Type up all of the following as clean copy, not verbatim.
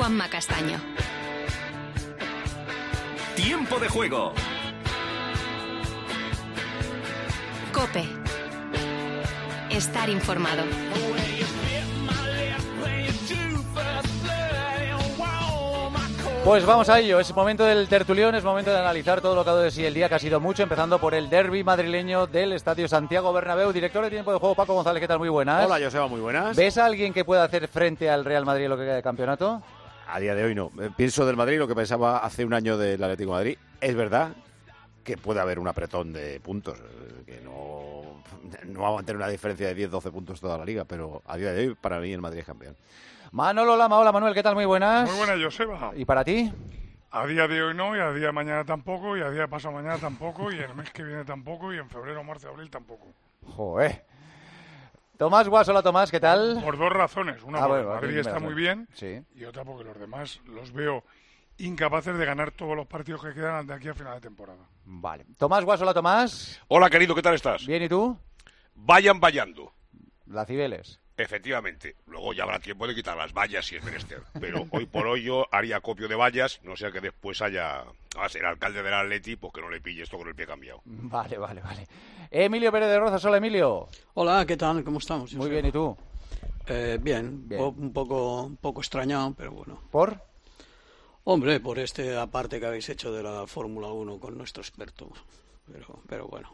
Juanma Castaño. Tiempo de juego. COPE. Estar informado. Pues vamos a ello, es momento del tertulión, es momento de analizar todo lo que ha dado de sí el día, que ha sido mucho, empezando por el derbi madrileño del Estadio Santiago Bernabéu. Director de Tiempo de Juego, Paco González, ¿qué tal? Muy buenas. Hola, Joseba, muy buenas. ¿Ves a alguien que pueda hacer frente al Real Madrid en lo que queda de campeonato? A día de hoy no. Pienso del Madrid lo que pensaba hace un año del Atlético de Madrid. Es verdad que puede haber un apretón de puntos, que no va a mantener una diferencia de 10-12 puntos toda la liga, pero a día de hoy para mí el Madrid es campeón. Manolo Lama, hola Manuel, ¿qué tal? Muy buenas. Muy buenas, Joseba. ¿Y para ti? A día de hoy no, y a día de mañana tampoco, y a día de pasado mañana tampoco, y el mes que viene tampoco, y en febrero, marzo, abril tampoco. Joder. Tomás Guas, hola Tomás, ¿qué tal? Por dos razones. Una, porque bueno, Madrid está muy bien, sí. Y otra porque los demás los veo incapaces de ganar todos los partidos que quedan de aquí a final de temporada. Vale. Tomás Guas, hola Tomás. Hola, querido, ¿qué tal estás? Bien, ¿y tú? Vayan vallando. La Cibeles. Efectivamente. Luego ya habrá tiempo de quitar las vallas si es menester. Pero hoy por hoy yo haría acopio de vallas, no sea que después haya... a ser alcalde del Atleti, pues que no le pille esto con el pie cambiado. Vale. Emilio Pérez de Rozas, hola Emilio. Hola, ¿qué tal? ¿Cómo estamos? Muy bien, ¿y tú? Bien. Un poco extrañado, pero bueno. ¿Por? Hombre, por este aparte que habéis hecho de la Fórmula 1 con nuestro experto. Pero bueno.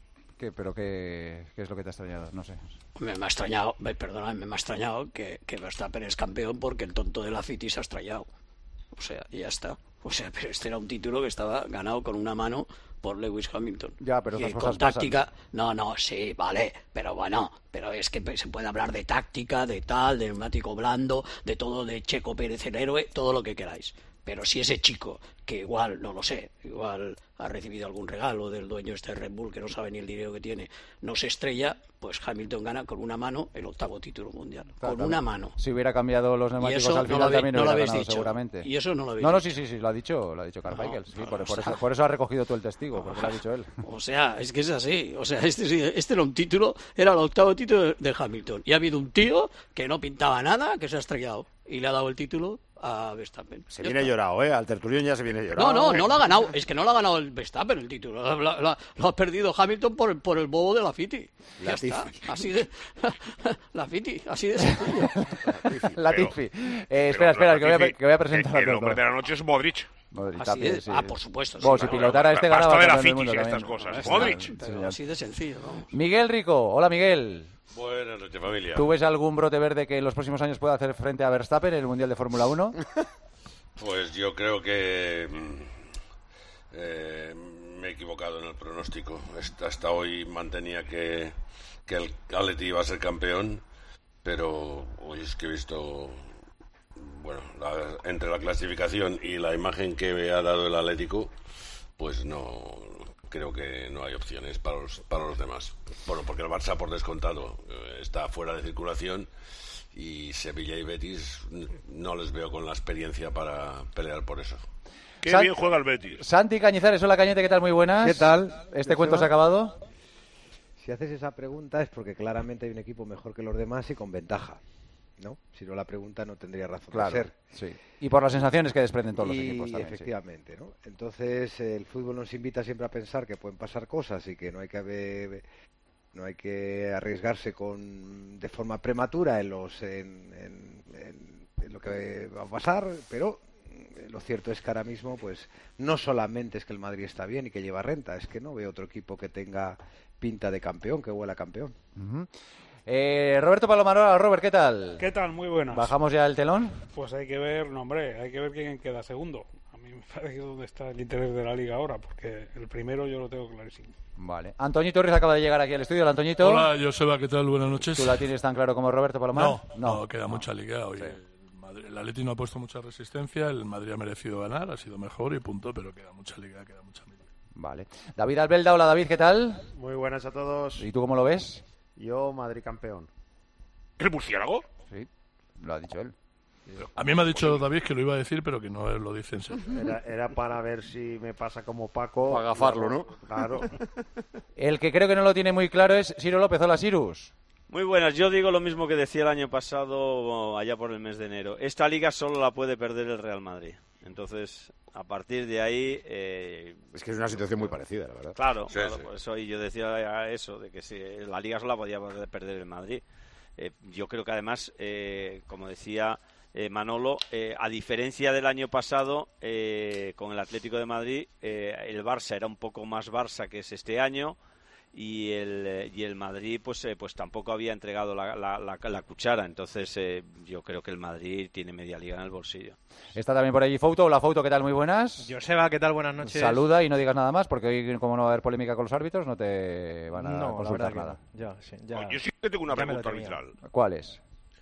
¿Qué es lo que te ha extrañado? No sé. Me ha extrañado que Verstappen es campeón porque el tonto de la City se ha estrellado. O sea, y ya está. O sea, pero este era un título que estaba ganado con una mano por Lewis Hamilton. Ya, pero esas cosas con táctica pasan. No, sí, vale, pero bueno, pero es que se puede hablar de táctica, de tal, de neumático blando, de todo, de Checo Pérez el héroe, todo lo que queráis. Pero si ese chico, que igual, no lo sé, igual ha recibido algún regalo del dueño de este Red Bull, que no sabe ni el dinero que tiene, no se estrella, pues Hamilton gana con una mano el 8º título mundial. Claro, con una mano. Si hubiera cambiado los neumáticos al final también lo hubiera ganado seguramente. Y eso no lo habéis dicho. Sí, lo ha dicho Carmichael. Sí, no, por eso ha recogido todo el testigo, porque lo ha dicho él. O sea, es que es así. O sea, este era un título, era el 8º título de Hamilton. Y ha habido un tío que no pintaba nada, que se ha estrellado. Y le ha dado el título a Verstappen. Se viene llorado, al tertulión ya se viene llorado. No lo ha ganado. Es que no lo ha ganado el Verstappen el título. Lo ha perdido Hamilton por el bobo de la Fiti. Ya está. Así de... La Fiti, así de sencillo. Latifi. Espera, que voy a presentar a el hombre de la noche es Modric. Así es. Por supuesto. Bueno, si pilotara este ganaba de la Fiti y estas cosas. Modric. Así de sencillo, vamos. Miguel Rico. Hola, Miguel. Buenas noches, familia. ¿Tú ves algún brote verde que en los próximos años pueda hacer frente a Verstappen en el Mundial de Fórmula 1? Pues yo creo que me he equivocado en el pronóstico. Hasta hoy mantenía que el Atleti iba a ser campeón, pero hoy es que he visto, bueno, entre la clasificación y la imagen que ha dado el Atlético, pues no... Creo que no hay opciones para los demás. Bueno, porque el Barça, por descontado, está fuera de circulación y Sevilla y Betis no les veo con la experiencia para pelear por eso. Qué bien juega el Betis. Santi Cañizares, hola Cañete, ¿qué tal? Muy buenas. ¿Qué tal? ¿Este cuento se ha acabado? Si haces esa pregunta es porque claramente hay un equipo mejor que los demás y con ventaja, ¿no? Si no, la pregunta no tendría razón de ser. Sí. Y por las sensaciones que desprenden todos los equipos también. Efectivamente, sí. ¿No? Entonces, el fútbol nos invita siempre a pensar que pueden pasar cosas y que no hay que arriesgarse de forma prematura en lo que va a pasar, pero lo cierto es que ahora mismo, pues, no solamente es que el Madrid está bien y que lleva renta, es que no veo otro equipo que tenga pinta de campeón, que huela a campeón. Uh-huh. Roberto Palomarola, Robert, ¿qué tal? ¿Qué tal? Muy buenas. ¿Bajamos ya el telón? Pues hay que ver, hay que ver quién queda segundo. A mí me parece dónde está el interés de la Liga ahora, porque el primero yo lo tengo clarísimo. Vale. Antoñito Ruiz acaba de llegar aquí al estudio. Hola, Antoñito. Hola, Joseba, ¿qué tal? Buenas noches. ¿Tú la tienes tan claro como Roberto Palomar? No, queda mucha liga hoy. Sí. El Atleti no ha puesto mucha resistencia, el Madrid ha merecido ganar, ha sido mejor y punto, pero queda mucha liga, queda mucha liga. Vale. David Albelda, hola David, ¿qué tal? Muy buenas a todos. ¿Y tú cómo lo ves? Yo, Madrid campeón. ¿El murciélago? Sí, lo ha dicho él. A mí me ha dicho David que lo iba a decir, pero que no lo dice en serio. Era para ver si me pasa como Paco. Para agafarlo, ¿no? Claro. El que creo que no lo tiene muy claro es Ciro López. Hola, Sirus. Muy buenas, yo digo lo mismo que decía el año pasado, allá por el mes de enero. Esta liga solo la puede perder el Real Madrid. Entonces, a partir de ahí... Es que es una situación muy parecida, la verdad. Claro, por eso y yo decía eso, de que si la liga solo la podía perder el Madrid. Yo creo que además, como decía Manolo, a diferencia del año pasado, con el Atlético de Madrid, el Barça era un poco más Barça que es este año, y el Madrid pues tampoco había entregado la cuchara. Entonces yo creo que el Madrid tiene media liga en el bolsillo. Está también por allí Fouto. Hola Fouto, ¿qué tal? Muy buenas. Joseba, ¿qué tal? Buenas noches. Saluda y no digas nada más, porque hoy, como no va a haber polémica con los árbitros, no te van a consultar nada. Yo sí que tengo una pregunta arbitral. ¿Cuál es?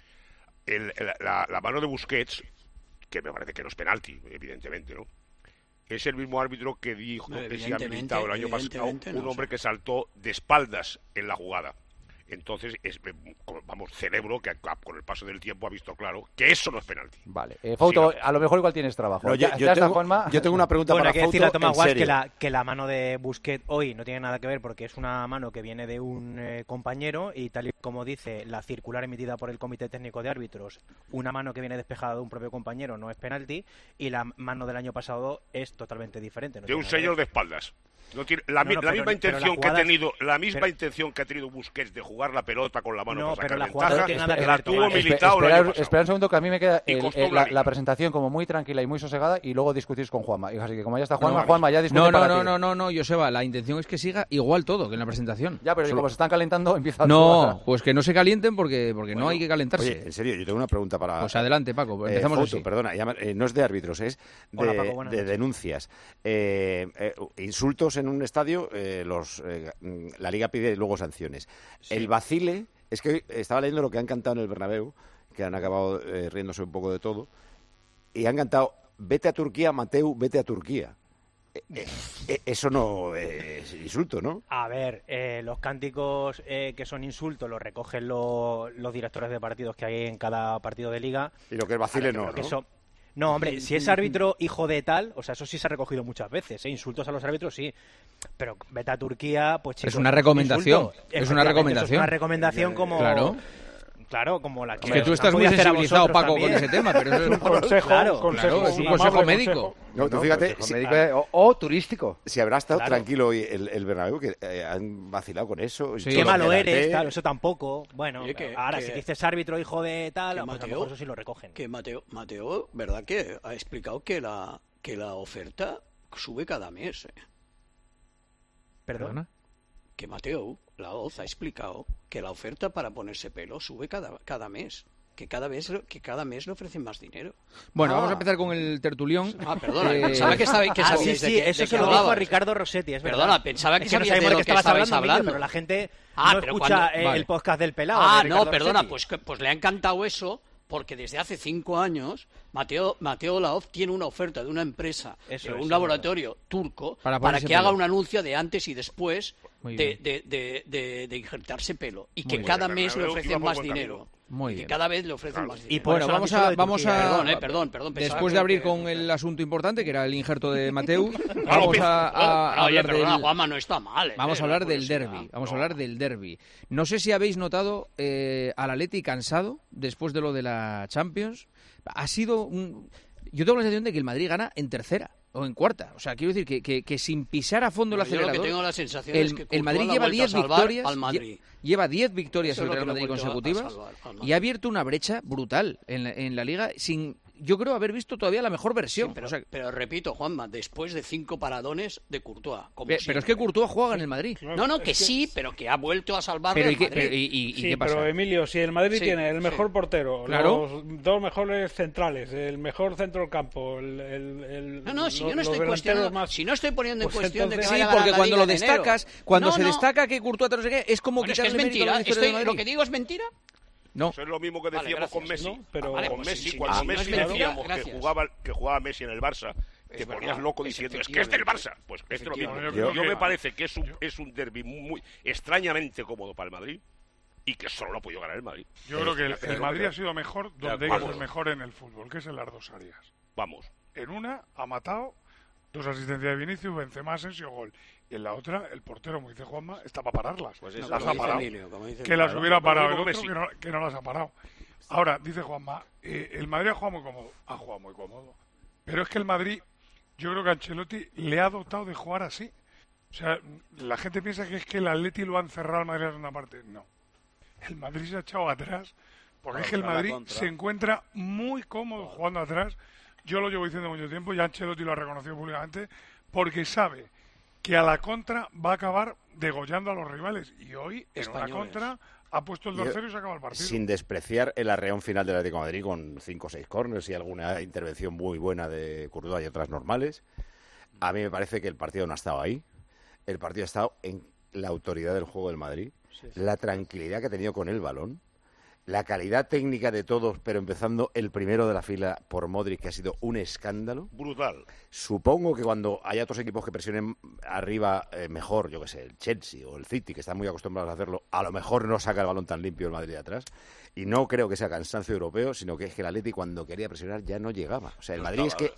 La mano de Busquets, que me parece que no es penalti, evidentemente, ¿no? Es el mismo árbitro que dijo que se ha habilitado el año pasado un hombre que saltó de espaldas en la jugada. Entonces, celebro que con el paso del tiempo ha visto claro que eso no es penalti. Vale. Fouto, a lo mejor igual tienes trabajo. No, yo tengo una pregunta para Fouto. Hay que decirle a Tomás Guas que la mano de Busquets hoy no tiene nada que ver, porque es una mano que viene de un compañero, y tal y como dice la circular emitida por el Comité Técnico de Árbitros, una mano que viene despejada de un propio compañero no es penalti, y la mano del año pasado es totalmente diferente. De un señor de espaldas. No tiene la misma intención que ha tenido Busquets de jugar la pelota con la mano para sacar ventaja, la tuvo Militao el año pasado. Espera un segundo, que a mí me queda la presentación como muy tranquila y muy sosegada, y luego discutís con Juanma. Así que como ya está Juanma ya discute para ti. No, Joseba, la intención es que siga igual todo que en la presentación. Ya, pero como se están calentando, empieza pues que no se calienten porque no hay que calentarse. Oye, en serio, yo tengo una pregunta para... Pues adelante, Paco, empezamos Fouto, así. Perdona, no es de árbitros, es de denuncias. Insultos en un estadio, la Liga pide luego sanciones. Sí. El vacile, es que estaba leyendo lo que han cantado en el Bernabéu, que han acabado riéndose un poco de todo, y han cantado: vete a Turquía, Mateu, vete a Turquía. Eso no es insulto, ¿no? A ver, los cánticos que son insultos los recogen los directores de partidos que hay en cada partido de liga. Y lo que es vacile no, ¿no? No, hombre, si es árbitro hijo de tal, o sea, eso sí se ha recogido muchas veces, insultos a los árbitros sí, pero vete a Turquía, pues chicos, es una recomendación, es una recomendación como... Claro, como la que tú estás muy sensibilizado, Paco, con ese tema, pero eso es un consejo, es un consejo médico. Tú fíjate, o turístico. Si habrá estado tranquilo hoy el Bernabéu, que han vacilado con eso. Sí. Qué malo eres, claro, eso tampoco. Bueno, ahora si dices árbitro hijo de tal, pues a lo mejor eso sí lo recogen. Que Mateo, ¿verdad que ha explicado que la oferta sube cada mes? ¿Perdona? Que Mateo, la OZ, ha explicado que la oferta para ponerse pelo sube cada mes. Que cada mes le ofrecen más dinero. Bueno, vamos a empezar con el tertulión. Perdona, pensaba que sabíais eso se lo dijo a Ricardo Rossetti, es verdad. Perdona, pensaba que sabíais de lo que estabais hablando. Pero la gente no escucha el podcast del pelado. Perdona, pues le ha encantado eso, porque desde hace 5 años Mateo Laoz tiene una oferta de una empresa, de un laboratorio turco, para que haga un anuncio de antes y después de injertarse pelo, y que cada mes le ofrecen más dinero. Muy bien. Que cada vez le ofrecen más dinero. Y bueno, vamos a perdón. Después de abrir con el asunto importante, que era el injerto de Mateu, vamos a hablar del... Juanma, no está mal. Vamos a hablar del derbi. Vamos a hablar del derbi. No sé si habéis notado al Atleti cansado después de lo de la Champions. Ha sido yo tengo la sensación de que el Madrid gana en tercera o en cuarta. O sea, quiero decir que sin pisar a fondo el acelerador... Yo lo que tengo la sensación es que el Madrid lleva 10 victorias. Lleva 10 victorias el Real Madrid consecutivas y ha abierto una brecha brutal en la Liga sin... Yo creo haber visto todavía la mejor versión. Sí, pero repito, Juanma, después de 5 paradones de Courtois. Pero es que Courtois juega en el Madrid. No, que sí, pero que ha vuelto a salvarlo el Madrid. ¿Qué pasa? Pero Emilio, si el Madrid tiene el mejor portero, los 2 mejores centrales, el mejor centro del campo, si yo no estoy cuestionando, si no estoy poniendo en cuestión de que vaya a ganar porque la cuando Liga lo destacas, cuando se destaca que Courtois no sé qué, es como quitarle mérito a la victoria del Madrid. ¿Lo que digo es mentira? No. Eso es lo mismo que decíamos con Messi. ¿no? Pero con Messi, cuando Messi decíamos que jugaba Messi en el Barça, te ponías loco diciendo, es que es del Barça. Pues es lo mismo. Yo me parece que es un derbi muy extrañamente cómodo para el Madrid y que solo lo ha podido ganar el Madrid. Yo creo que el Madrid ha sido mejor donde ellos es mejor en el fútbol, que es en las 2 áreas. Vamos. En una ha matado 2 asistencias de Vinicius, Benzema, Asensio, gol. y en la otra el portero, como dice Juanma, está para pararlas. Pues las eso, ha parado. Que las hubiera parado el otro, que no las ha parado. Ahora, dice Juanma, el Madrid ha jugado muy cómodo. Pero es que el Madrid, yo creo que Ancelotti le ha dotado de jugar así. O sea, la gente piensa que es que el Atleti lo ha encerrado al Madrid en una parte. No. El Madrid se ha echado atrás, porque es que el Madrid se encuentra muy cómodo jugando atrás. Yo lo llevo diciendo mucho tiempo, ya Ancelotti lo ha reconocido públicamente, porque sabe que a la contra va a acabar degollando a los rivales. Y hoy, en una contra, ha puesto el 2-0 y se acaba el partido. Sin despreciar el arreón final del Atlético de Madrid con 5 o 6 córners y alguna intervención muy buena de Courtois y otras normales, a mí me parece que el partido no ha estado ahí. El partido ha estado en la autoridad del juego del Madrid, la tranquilidad que ha tenido con el balón, la calidad técnica de todos, pero empezando el primero de la fila por Modric, que ha sido un escándalo. Brutal. Supongo que cuando haya otros equipos que presionen arriba mejor, yo que sé, el Chelsea o el City, que están muy acostumbrados a hacerlo, a lo mejor no saca el balón tan limpio el Madrid de atrás. Y no creo que sea cansancio europeo, sino que es que el Atleti cuando quería presionar ya no llegaba. O sea, el Madrid es que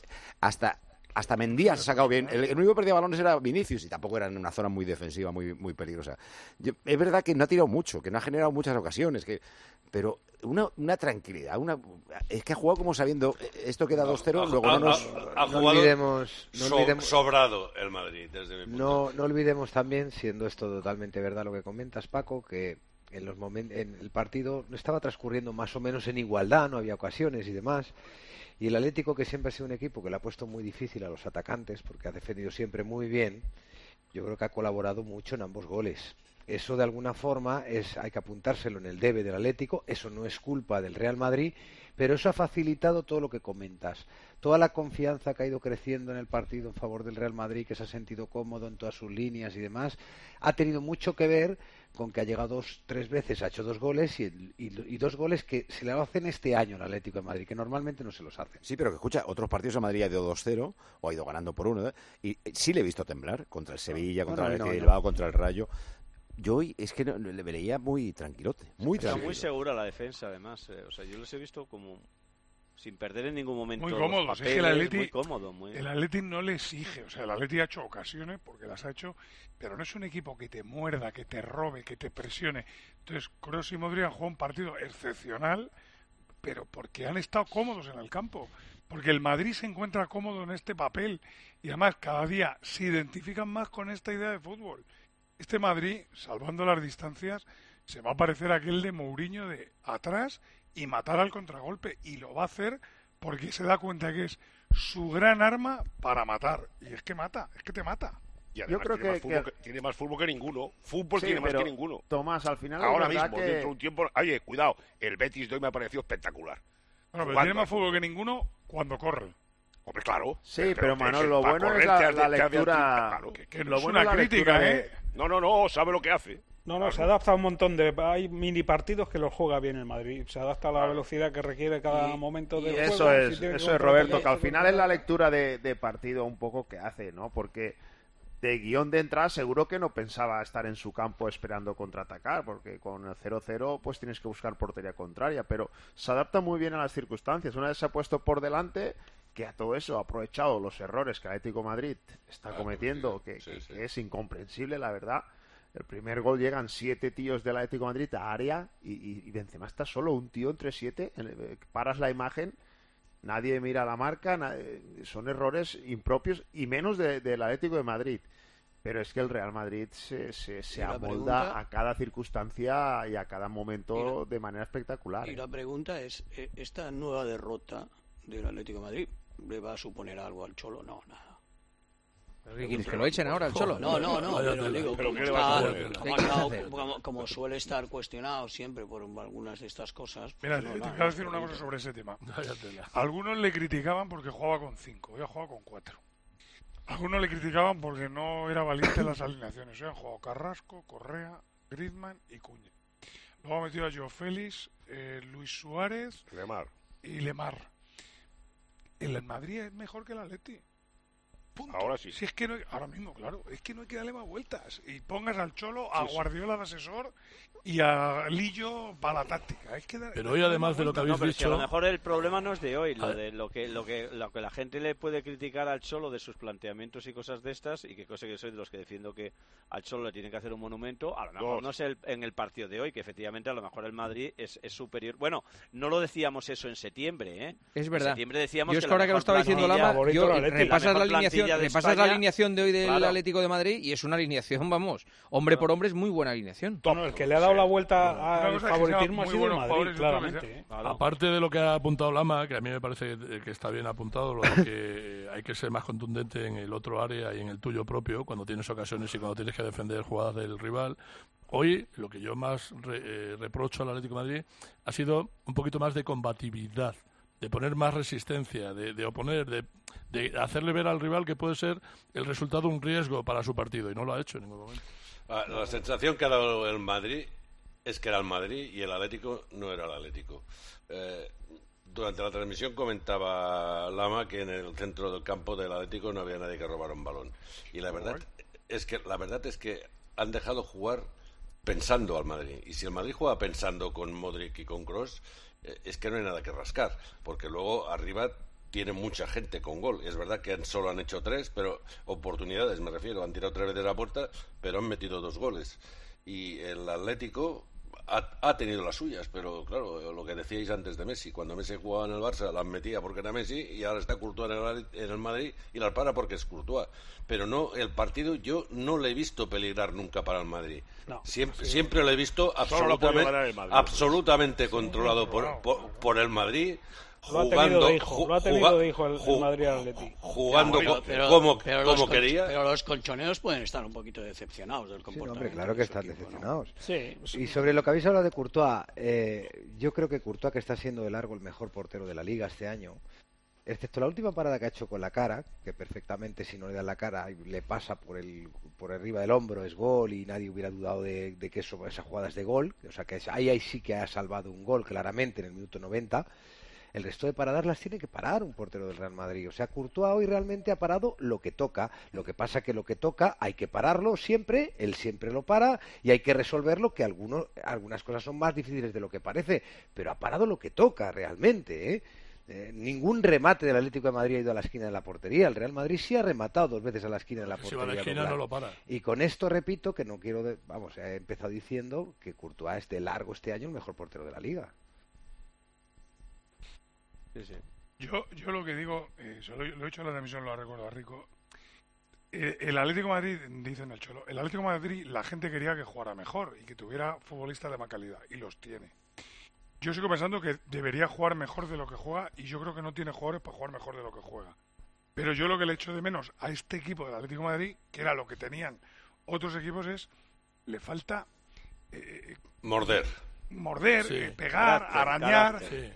hasta Mendy se ha sacado bien. El único que perdía balones era Vinicius y tampoco era en una zona muy defensiva, muy peligrosa. Es verdad que no ha tirado mucho, que no ha generado muchas ocasiones, pero una tranquilidad. Es que ha jugado como sabiendo esto queda 2-0, luego ha jugado olvidemos sobrado el Madrid desde mi punto. No olvidemos también, siendo esto totalmente verdad lo que comentas, Paco, que en el partido no estaba transcurriendo más o menos en igualdad, no había ocasiones y demás. Y el Atlético, que siempre ha sido un equipo que le ha puesto muy difícil a los atacantes, porque ha defendido siempre muy bien, yo creo que ha colaborado mucho en ambos goles. Eso de alguna forma hay que apuntárselo en el debe del Atlético, eso no es culpa del Real Madrid, pero eso ha facilitado todo lo que comentas. Toda la confianza que ha ido creciendo en el partido en favor del Real Madrid, que se ha sentido cómodo en todas sus líneas y demás, ha tenido mucho que ver con que ha llegado 2-3 veces, ha hecho 2 goles y 2 goles que se le hacen este año al Atlético de Madrid, que normalmente no se los hace. Sí, pero que escucha, otros partidos a Madrid ha ido 2-0 o ha ido ganando por 1, y sí le he visto temblar contra el Sevilla, contra el Bilbao, contra el Rayo. Yo hoy es que le veía muy tranquilote, Está muy segura la defensa, además. O sea, yo les he visto como sin perder en ningún momento muy cómodos. Los papeles, es que el Atleti, muy cómodo. El Atleti no le exige. O sea, el Atleti ha hecho ocasiones, porque las ha hecho, pero no es un equipo que te muerda, que te robe, que te presione. Entonces, Kroos y Modric han jugado un partido excepcional, pero porque han estado cómodos en el campo. Porque el Madrid se encuentra cómodo en este papel. Y además, cada día se identifican más con esta idea de fútbol. Este Madrid, salvando las distancias, se va a parecer a aquel de Mourinho de atrás y matar al contragolpe. Y lo va a hacer porque se da cuenta que es su gran arma para matar. Y es que mata, es que te mata. Y además yo creo tiene más fútbol que ninguno. Fútbol sí, tiene más que ninguno. Tomás, al final... Ahora mismo, dentro de un tiempo... Oye, cuidado, el Betis de hoy me ha parecido espectacular. Bueno, pero tiene más fútbol que ninguno cuando corre. Hombre, claro. Sí, pero Manolo, lo bueno es la lectura... Claro, que no es una crítica, ¿eh? No, sabe lo que hace. No, se adapta a un montón de... Hay mini partidos que los juega bien el Madrid. Se adapta a la velocidad que requiere cada momento del juego. Eso es Roberto, que al final es la lectura de partido un poco que hace, ¿no? Porque de guión de entrada seguro que no pensaba estar en su campo esperando contraatacar, porque con el 0-0 pues tienes que buscar portería contraria, pero se adapta muy bien a las circunstancias. Una vez se ha puesto por delante, que a todo eso ha aprovechado los errores que el Atlético de Madrid está cometiendo, que es incomprensible, la verdad. El primer gol llegan 7 tíos del Atlético de Madrid a área y Benzema está solo, un tío entre 7, paras la imagen, nadie mira la marca, son errores impropios y menos del Atlético de Madrid. Pero es que el Real Madrid se amolda a cada circunstancia y a cada momento de manera espectacular. Y la pregunta es, ¿esta nueva derrota del Atlético de Madrid le va a suponer algo al Cholo? No, nada. ¿Pero qué quieres, que lo echen ahora al Cholo? No, pero digo, como suele estar cuestionado siempre por algunas de estas cosas... Mira, te voy a decir una cosa sobre ese tema. Algunos le criticaban porque jugaba con 5, hoy ha jugado con 4. Algunos le criticaban porque no era valiente en las alineaciones. Hoy han jugado Carrasco, Correa, Griezmann y Cuña. Luego ha metido a Joao Félix, Luis Suárez y Lemar. El Madrid es mejor que el Atleti. Punto. Ahora sí. Si es que no hay, ahora mismo, claro, es que no hay que darle más vueltas. Y pongas al Cholo, a Guardiola de asesor y a Lillo para la táctica. Es que pero hoy, además de lo que habéis dicho... Si a lo mejor el problema no es de hoy, lo que la gente le puede criticar al Cholo de sus planteamientos y cosas de estas, y que cosa que soy de los que defiendo que al Cholo le tienen que hacer un monumento, a lo mejor no es en el partido de hoy, que efectivamente a lo mejor el Madrid es superior. Bueno, no lo decíamos eso en septiembre, ¿eh? Es verdad. En septiembre decíamos yo es que ahora que lo estaba diciendo Lama, repasas la alineación de hoy del Atlético de Madrid y es una alineación, vamos, hombre por hombre es muy buena alineación. Bueno, el que le ha dado la vuelta al favoritismo ha sido el Madrid, claramente. Aparte de lo que ha apuntado Lama, que a mí me parece que está bien apuntado, lo de que hay que ser más contundente en el otro área y en el tuyo propio, cuando tienes ocasiones y cuando tienes que defender jugadas del rival. Hoy, lo que yo más reprocho al Atlético de Madrid ha sido un poquito más de combatividad, de poner más resistencia, de oponer, de hacerle ver al rival que puede ser el resultado un riesgo para su partido, y no lo ha hecho en ningún momento. La sensación que ha dado el Madrid es que era el Madrid y el Atlético no era el Atlético. Durante la transmisión comentaba Lama que en el centro del campo del Atlético no había nadie que robara un balón. Y la verdad es que han dejado jugar pensando al Madrid. Y si el Madrid juega pensando con Modric y con Kroos, es que no hay nada que rascar, porque luego arriba tiene mucha gente con gol. Es verdad que solo han hecho 3, pero oportunidades, me refiero, han tirado 3 veces a puerta, pero han metido 2 goles. Y el Atlético ha tenido las suyas, pero claro, lo que decíais antes de Messi, cuando Messi jugaba en el Barça las metía porque era Messi y ahora está Courtois en el Madrid y las para porque es Courtois. Pero no, el partido yo no le he visto peligrar nunca para el Madrid. No, siempre lo he visto absolutamente controlado por el Madrid. Jugando el Madrid Atleti. Jugando como quería. Pero los colchoneros pueden estar un poquito decepcionados del comportamiento. Sí, hombre, claro que están decepcionados. Sí. Y sobre lo que habéis hablado de Courtois, yo creo que Courtois, que está siendo de largo el mejor portero de la Liga este año, excepto la última parada que ha hecho con la cara, que perfectamente si no le dan la cara le pasa por arriba del hombro, es gol y nadie hubiera dudado de que esa jugada es de gol, o sea que ahí sí que ha salvado un gol claramente en el minuto 90. El resto de paradas las tiene que parar un portero del Real Madrid. O sea, Courtois hoy realmente ha parado lo que toca. Lo que pasa que lo que toca hay que pararlo siempre, él siempre lo para y hay que resolverlo, que algunas cosas son más difíciles de lo que parece, pero ha parado lo que toca realmente, ¿eh? Ningún remate del Atlético de Madrid ha ido a la esquina de la portería. El Real Madrid sí ha rematado 2 veces a la esquina de la portería. Si va a la esquina no lo para. Y con esto repito que no quiero... he empezado diciendo que Courtois es de largo este año el mejor portero de la Liga. Sí. Yo lo que digo, lo he hecho en la transmisión, lo recuerdo a Rico. El Atlético de Madrid, dicen el Cholo, el Atlético de Madrid la gente quería que jugara mejor y que tuviera futbolistas de más calidad, y los tiene. Yo sigo pensando que debería jugar mejor de lo que juega, y yo creo que no tiene jugadores para jugar mejor de lo que juega. Pero yo lo que le echo de menos a este equipo del Atlético de Madrid, que era lo que tenían otros equipos, le falta... morder, sí, pegar, arañar,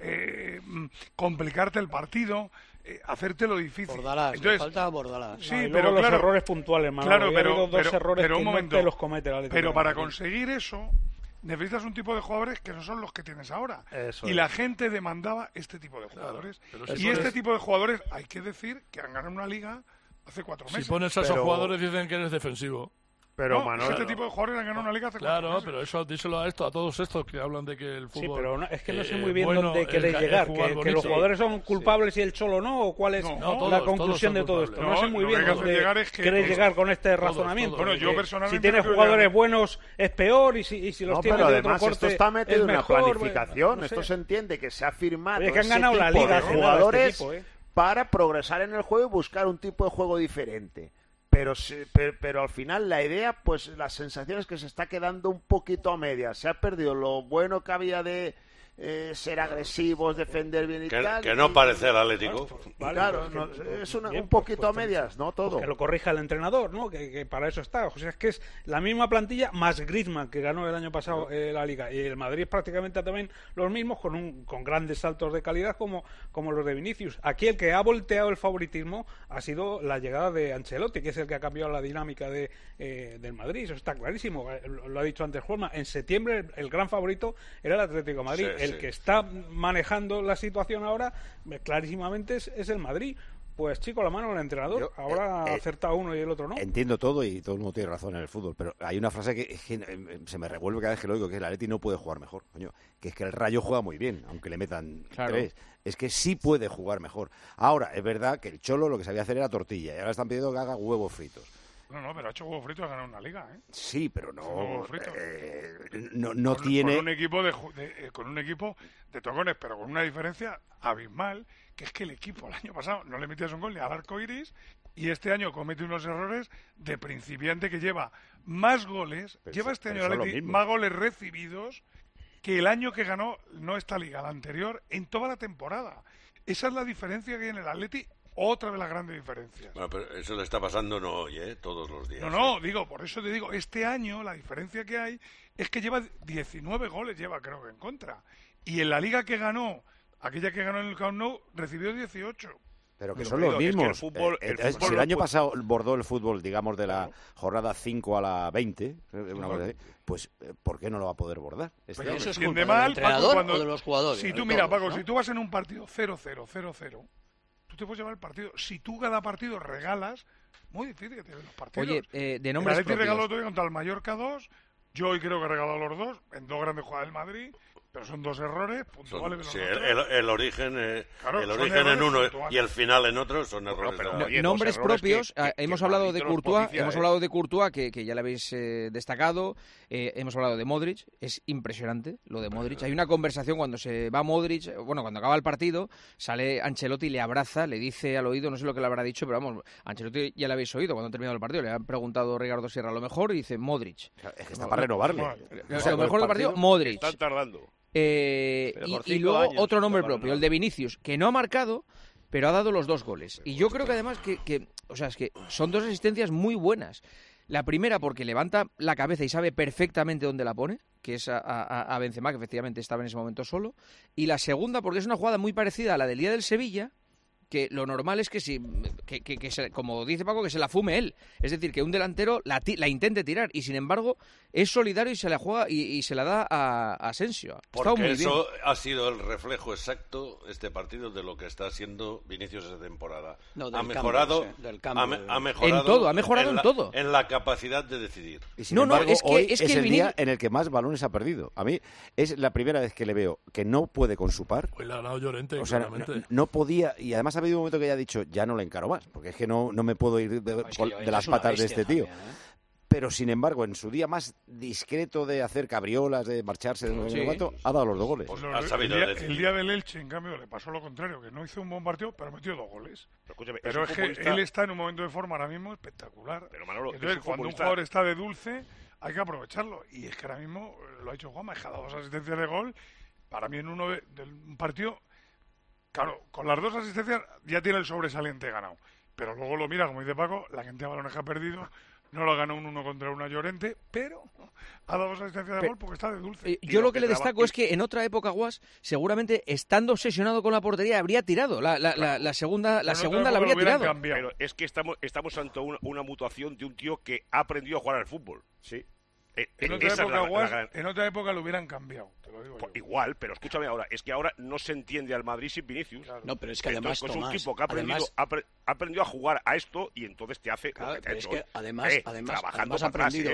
complicarte el partido, hacértelo difícil. Entonces, falta Bordalás. Sí, pero los errores puntuales, claro, pero dos errores pero que un momento, no te los comete el Atlético. Pero para conseguir eso necesitas un tipo de jugadores que no son los que tienes ahora. La gente demandaba este tipo de jugadores. Y este tipo de jugadores, hay que decir que han ganado una liga hace 4 meses. Si pones a esos jugadores dicen que eres defensivo. Pero este tipo de jugadores han ganado una liga hace 4 meses. Pero eso díselo a todos estos que hablan de que el fútbol... Sí, pero es que no sé muy bien dónde queréis llegar, que los jugadores son culpables y el Cholo no, o cuál es la conclusión de todo esto. No sé muy bien dónde queréis llegar con este razonamiento. Bueno, yo personalmente... Si tienes jugadores buenos es peor, y si los tienes de otro corte esto está metido en una planificación, esto se entiende que se ha firmado ese tipo de jugadores para progresar en el juego y buscar un tipo de juego diferente. Pero al final la idea, pues la sensación es que se está quedando un poquito a medias. Se ha perdido lo bueno que había de ser agresivos, defender bien y tal. Que no parece el Atlético. Claro, es un poquito a medias, ¿no? Todo. Que lo corrija el entrenador, ¿no? Que para eso está. O sea, es que es la misma plantilla más Griezmann, que ganó el año pasado la Liga. Y el Madrid es prácticamente también los mismos, con grandes saltos de calidad como los de Vinicius. Aquí el que ha volteado el favoritismo ha sido la llegada de Ancelotti, que es el que ha cambiado la dinámica del Madrid. Eso está clarísimo. Lo ha dicho antes Juanma. En septiembre el gran favorito era el Atlético de Madrid. El que está manejando la situación ahora clarísimamente es el Madrid. pues chico, la mano del entrenador. Ahora acerta uno y el otro no. Entiendo todo y todo el mundo tiene razón en el fútbol, pero hay una frase que se me revuelve cada vez que lo digo, que el Atleti no puede jugar mejor, coño. Que es que el Rayo juega muy bien, aunque le metan 3. Es que sí puede jugar mejor. Ahora, es verdad que el Cholo lo que sabía hacer era tortilla y ahora están pidiendo que haga huevos fritos. No, pero ha hecho huevos fritos y ha ganado una liga, ¿eh? Sí, pero no no tiene... Con un equipo de tocones, pero con una diferencia abismal, que es que el equipo el año pasado no le metías un gol ni al arco iris, y este año comete unos errores de principiante que lleva más goles, lleva este año más goles recibidos que el año que ganó no esta liga, la anterior, en toda la temporada. Esa es la diferencia que hay en el Atleti. Otra de las grandes diferencias. Bueno, pero eso le está pasando no hoy, todos los días. Digo, por eso te digo, este año la diferencia que hay es que lleva 19 goles, creo que en contra. Y en la liga que ganó, aquella que ganó en el Camp Nou, recibió 18. Pero que son los mismos. Si el año pasado bordó el fútbol, digamos, de la jornada 5 a la 20, pues ¿por qué no lo va a poder bordar? Eso es culpa del entrenador o de los jugadores. Si tú, mira, Paco, si tú vas en un partido 0-0, 0-0... tú te puedes llevar el partido. Si tú cada partido regalas, muy difícil que te den los partidos. Oye, de nombres propios. El regaló otro día contra el Mallorca 2, yo hoy creo que he regalado los 2, en 2 grandes jugadas del Madrid, pero son 2 errores puntuales de los otros. El origen en uno y el final en otro son errores. Nombres propios, hemos hablado de Courtois, que ya le habéis destacado, hemos hablado de Modric, es impresionante lo de Modric. Hay una conversación cuando se va Modric, cuando acaba el partido, sale Ancelotti, le abraza, le dice al oído, no sé lo que le habrá dicho, pero vamos, Ancelotti ya le habéis oído cuando ha terminado el partido, le han preguntado Ricardo Sierra lo mejor y dice Modric. Es que está para renovarle. Lo mejor del partido, Modric. Están tardando. Y luego otro nombre propio, el de Vinicius, que no ha marcado, pero ha dado los 2 goles. Y yo creo que además es que son 2 asistencias muy buenas. La primera porque levanta la cabeza y sabe perfectamente dónde la pone, que es a Benzema, que efectivamente estaba en ese momento solo. Y la segunda porque es una jugada muy parecida a la del día del Sevilla, que lo normal es que como dice Paco, que se la fume él. Es decir, que un delantero la intente tirar y sin embargo es solidario y se la juega y se la da a Asensio. Porque eso ha sido el reflejo exacto, este partido, de lo que está haciendo Vinicius esta temporada. Ha mejorado en todo, ha mejorado en todo. En la capacidad de decidir. Y sin embargo, hoy es el día en el que más balones ha perdido. A mí es la primera vez que le veo que no puede con su par. Hoy le ha ganado Llorente, o sea, no podía, y además ha habido un momento que ya ha dicho, ya no le encaro más, porque es que no me puedo ir de las patas de este tío. También, Pero, sin embargo, en su día más discreto de hacer cabriolas, de marcharse, ha dado los 2 goles. Pues el día del Elche, en cambio, le pasó lo contrario, que no hizo un buen partido, pero metió 2 goles. Pero es que él está en un momento de forma ahora mismo espectacular. Pero Manolo, entonces, cuando un jugador está de dulce, hay que aprovecharlo. Y es que ahora mismo, lo ha hecho Juanma, ha dado 2 asistencias de gol. Para mí, en un partido... Claro, con las 2 asistencias ya tiene el sobresaliente ganado. Pero luego lo mira, como dice Paco, la cantidad de balones que ha perdido, no lo ganó un 1 contra 1 Llorente, pero ha dado 2 asistencias de gol porque está de dulce. Yo lo que le destaco es que en otra época, Guas, seguramente estando obsesionado con la portería, habría tirado. La segunda la habría tirado. Pero es que estamos ante una mutuación de un tío que ha aprendido a jugar al fútbol. Sí. En otra época lo hubieran cambiado, te lo digo yo. Igual, pero escúchame ahora, es que ahora no se entiende al Madrid sin Vinicius. Claro. No, pero es que además, es un tipo que ha aprendido a jugar a esto y entonces te hace lo que te ha hecho. Es que además ha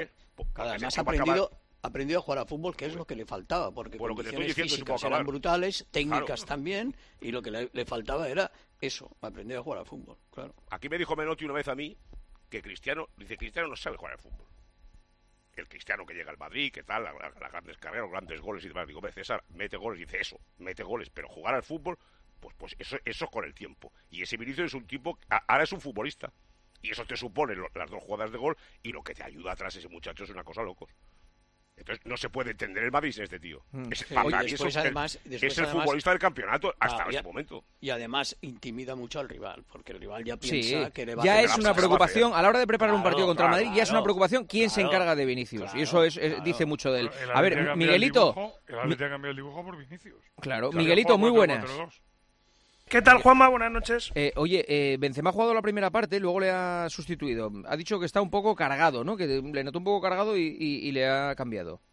aprendido a jugar a fútbol, que es lo que le faltaba, porque condiciones físicas eran brutales, técnicas también, y lo que le faltaba era eso, aprender a jugar a fútbol, claro. Aquí me dijo Menotti una vez a mí que Cristiano no sabe jugar al fútbol. El Cristiano que llega al Madrid, que tal, las grandes carreras, los grandes goles y demás. Digo, César, mete goles, y dice eso, mete goles, pero jugar al fútbol, pues eso con el tiempo. Y ese Vinicius es un tipo, ahora es un futbolista. Y eso te supone las 2 jugadas de gol, y lo que te ayuda atrás ese muchacho es una cosa locos. Entonces no se puede entender el Madrid sin este tío. Es el futbolista del campeonato hasta ese momento. Y además intimida mucho al rival, porque el rival ya piensa que le va a hacer es una preocupación, a la hora de preparar un partido contra el Madrid, ya es una preocupación quién se encarga de Vinicius. Y eso dice mucho de él. A ver, Miguelito... El Atleti ha cambiado el dibujo por Vinicius. Claro, Miguelito, muy buenas. ¿Qué tal, Juanma? Buenas noches. Benzema ha jugado la primera parte, luego le ha sustituido. Ha dicho que está un poco cargado, ¿no? Que le notó un poco cargado y le ha cambiado.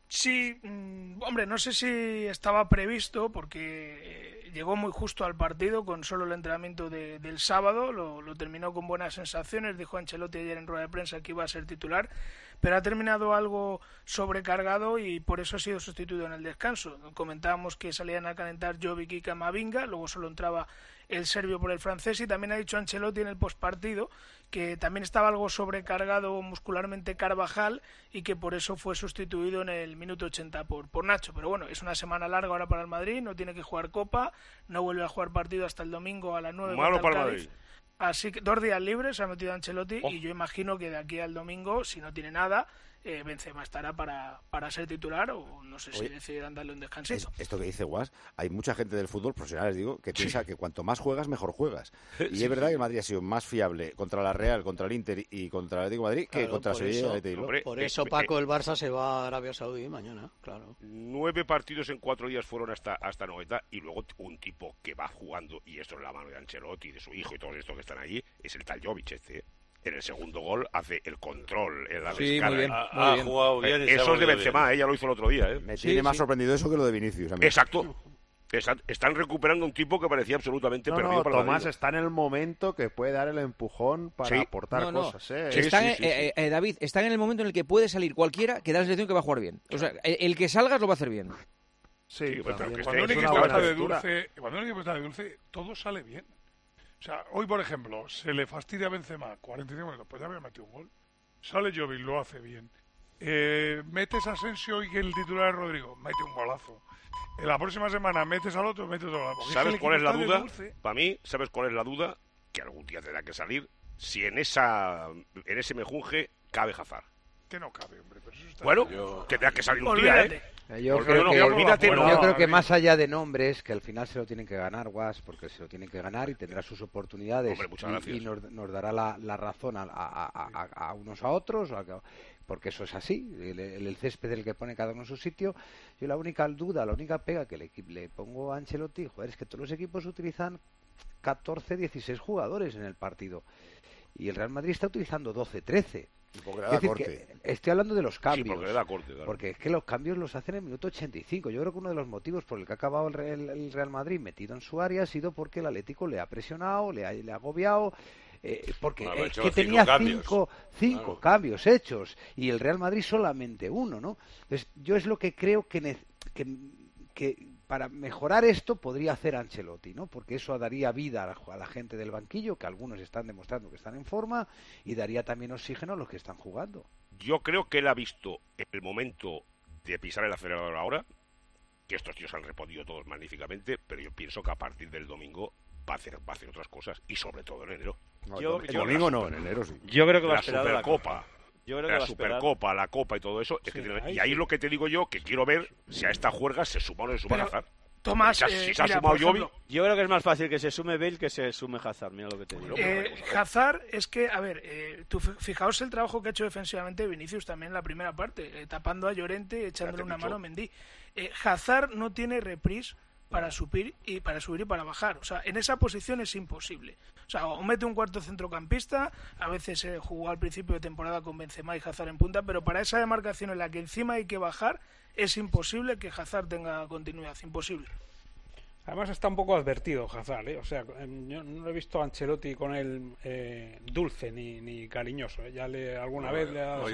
Sí, hombre, no sé si estaba previsto porque llegó muy justo al partido con solo el entrenamiento del sábado, lo terminó con buenas sensaciones, dijo Ancelotti ayer en rueda de prensa que iba a ser titular, pero ha terminado algo sobrecargado y por eso ha sido sustituido en el descanso. Comentábamos que salían a calentar Jovic y Camavinga, luego solo entraba el serbio por el francés, y también ha dicho Ancelotti en el postpartido que también estaba algo sobrecargado muscularmente Carvajal y que por eso fue sustituido en el minuto 80 por Nacho. Pero bueno, es una semana larga ahora para el Madrid, no tiene que jugar Copa, no vuelve a jugar partido hasta el domingo a las 9. Malo para el Madrid. Así que 2 días libres se ha metido Ancelotti y yo imagino que de aquí al domingo, si no tiene nada, Benzema estará para ser titular o no sé si decidirán darle un descansito. Esto que dice Guas, hay mucha gente del fútbol, profesionales digo, que piensa que cuanto más juegas, mejor juegas. Y es verdad que el Madrid ha sido más fiable contra la Real, contra el Inter y contra el Atlético de Madrid que contra Sevilla y el Atlético. Por eso, Paco, el Barça se va a Arabia Saudí mañana, claro. 9 partidos en 4 días fueron hasta 90 y luego un tipo que va jugando, y esto es la mano de Ancelotti, de su hijo y todos estos que están allí, es el tal Jovic En el segundo gol hace el control en la descarga. Muy bien, ha jugado bien. Eso es de Benzema, ya lo hizo el otro día. Me tiene más sorprendido eso que lo de Vinicius. Exacto. Están recuperando un tipo que parecía absolutamente perdido para Tomás está en el momento que puede dar el empujón para aportar cosas. David, está en el momento en el que puede salir cualquiera que da la sensación que va a jugar bien. O sea, el que salgas lo va a hacer bien. Sí, pero cuando un equipo está de dulce, todo sale bien. O sea, hoy, por ejemplo, se le fastidia a Benzema 45 minutos, pues ya había metido un gol. Sale Jovic, lo hace bien. Metes a Asensio y que el titular es Rodrigo, mete un golazo. En la próxima semana metes al otro, mete otro golazo. ¿Sabes cuál es la duda? Para mí, ¿sabes cuál es la duda? Que algún día tendrá que salir. Si en ese mejunje cabe Hazard. Que no cabe, hombre. Pero eso está bueno, tendrá que salir un día, Yo creo que más allá de nombres, que al final se lo tienen que ganar, Guas, porque se lo tienen que ganar y tendrá sus oportunidades. Hombre, y nos dará la razón a unos a otros, porque eso es así, el césped del que pone cada uno en su sitio. Yo la única duda, la única pega que le pongo a Ancelotti, es que todos los equipos utilizan 14, 16 jugadores en el partido. Y el Real Madrid está utilizando 12, 13. Es decir, que estoy hablando de los cambios, porque es que los cambios los hacen en el minuto 85. Yo creo que uno de los motivos por el que ha acabado el Real Madrid metido en su área ha sido porque el Atlético le ha presionado, le ha agobiado, porque es que tenía cinco cambios hechos y el Real Madrid solamente uno, ¿no? Entonces, yo es lo que creo que para mejorar esto podría hacer Ancelotti, ¿no? Porque eso daría vida a la gente del banquillo, que algunos están demostrando que están en forma, y daría también oxígeno a los que están jugando. Yo creo que él ha visto el momento de pisar el acelerador ahora, que estos tíos han respondido todos magníficamente, pero yo pienso que a partir del domingo va a hacer otras cosas, y sobre todo en enero. El domingo no, en enero sí. Yo creo que va a la esperar Supercopa. La Supercopa, la Copa y todo eso. Y ahí es lo que te digo yo, que quiero ver si a esta juerga se suma o no se suma Hazard. Tomás, si se ha sumado Jovic, yo creo que es más fácil que se sume Bale que se sume Hazard, mira lo que te digo. Hazard es que, a ver, fijaos el trabajo que ha hecho defensivamente Vinicius también en la primera parte, tapando a Llorente y echándole una mano a Mendy. Hazard no tiene reprise para subir y para bajar. O sea, en esa posición es imposible. O sea, o mete un cuarto centrocampista, a veces jugó al principio de temporada con Benzema y Hazard en punta, pero para esa demarcación en la que encima hay que bajar, es imposible que Hazard tenga continuidad, imposible. Además está un poco advertido Hazard, ¿eh? O sea, yo no he visto a Ancelotti con él dulce ni cariñoso, ¿eh? Ya alguna vez le ha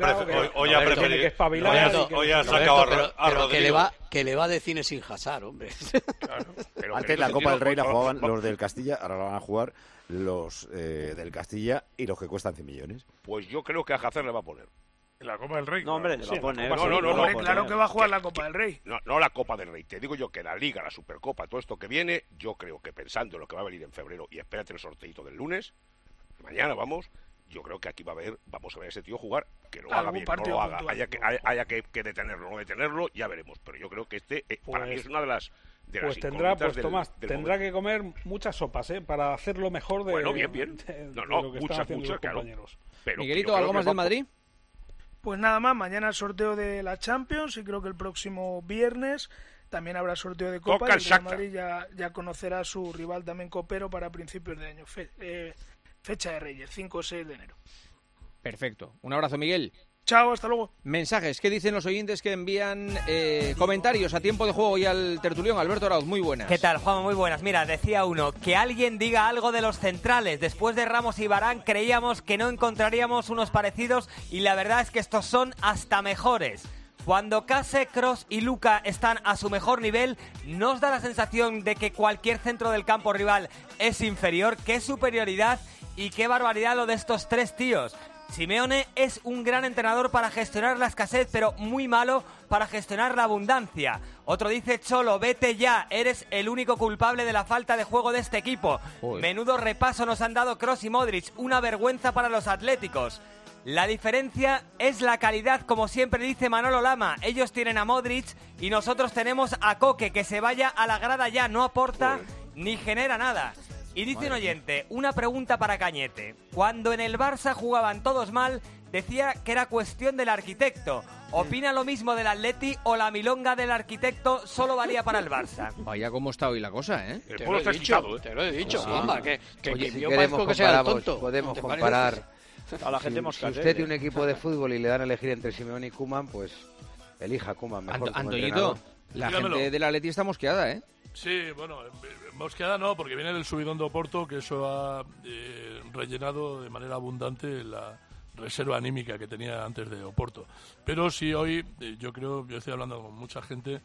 que le va de cine sin Hazard, hombre. Claro, antes la Copa del Rey la jugaban los del Castilla, ahora la van a jugar los del Castilla y los que cuestan 100 millones. Pues yo creo que a Hazard le va a poner. ¿En la Copa del Rey? No, hombre, le va a poner. No, claro que va a jugar la Copa del Rey. No la Copa del Rey. Te digo yo que la Liga, la Supercopa, todo esto que viene, yo creo que pensando en lo que va a venir en febrero y espérate el sorteito del lunes, mañana yo creo que aquí vamos a ver a ese tío jugar, que lo haga bien, no lo haga, haya que detenerlo, no detenerlo, ya veremos. Pero yo creo que para mí es una de las Tomás, tendrá que comer muchas sopas, para hacerlo mejor de Bueno, bien. Muchas, claro. Pero Miguelito, ¿algo más del Madrid? Pues nada más, mañana el sorteo de la Champions y creo que el próximo viernes también habrá sorteo de Copa y el Real Madrid ya conocerá a su rival también copero para principios de año. Fecha de Reyes, 5 o 6 de enero. Perfecto. Un abrazo, Miguel. Chao, hasta luego. Mensajes, ¿qué dicen los oyentes que envían comentarios a tiempo de juego y al tertulión? Alberto Arauz, muy buenas. ¿Qué tal, Juan? Muy buenas. Mira, decía uno, que alguien diga algo de los centrales. Después de Ramos y Varane creíamos que no encontraríamos unos parecidos y la verdad es que estos son hasta mejores. Cuando Kase, Kroos y Luka están a su mejor nivel, ¿no os da la sensación de que cualquier centro del campo rival es inferior? ¡Qué superioridad y qué barbaridad lo de estos tres tíos! Simeone es un gran entrenador para gestionar la escasez, pero muy malo para gestionar la abundancia. Otro dice, Cholo, vete ya, eres el único culpable de la falta de juego de este equipo. Joder. Menudo repaso nos han dado Kroos y Modric, una vergüenza para los atléticos. La diferencia es la calidad, como siempre dice Manolo Lama. Ellos tienen a Modric y nosotros tenemos a Koke, que se vaya a la grada ya, no aporta ni genera nada. Y dice un oyente, una pregunta para Cañete. Cuando en el Barça jugaban todos mal, decía que era cuestión del arquitecto. ¿Opina lo mismo del Atleti o la milonga del arquitecto solo valía para el Barça? Vaya cómo está hoy la cosa, ¿eh? Te lo he dicho, te lo he dicho. Sí. Mamá, que Oye, si yo parezco que sea el tonto. podemos ¿Te comparar. A la gente si moscas, usted tiene un equipo de fútbol y le dan a elegir entre Simeone y Koeman, pues elija Koeman mejor. como Antoñito, entrenador. la Dígamelo. gente del Atleti está mosqueada, ¿eh? Sí, bueno, mosqueada no, porque viene del subidón de Oporto, que eso ha rellenado de manera abundante la reserva anímica que tenía antes de Oporto. Pero sí hoy, yo estoy hablando con mucha gente,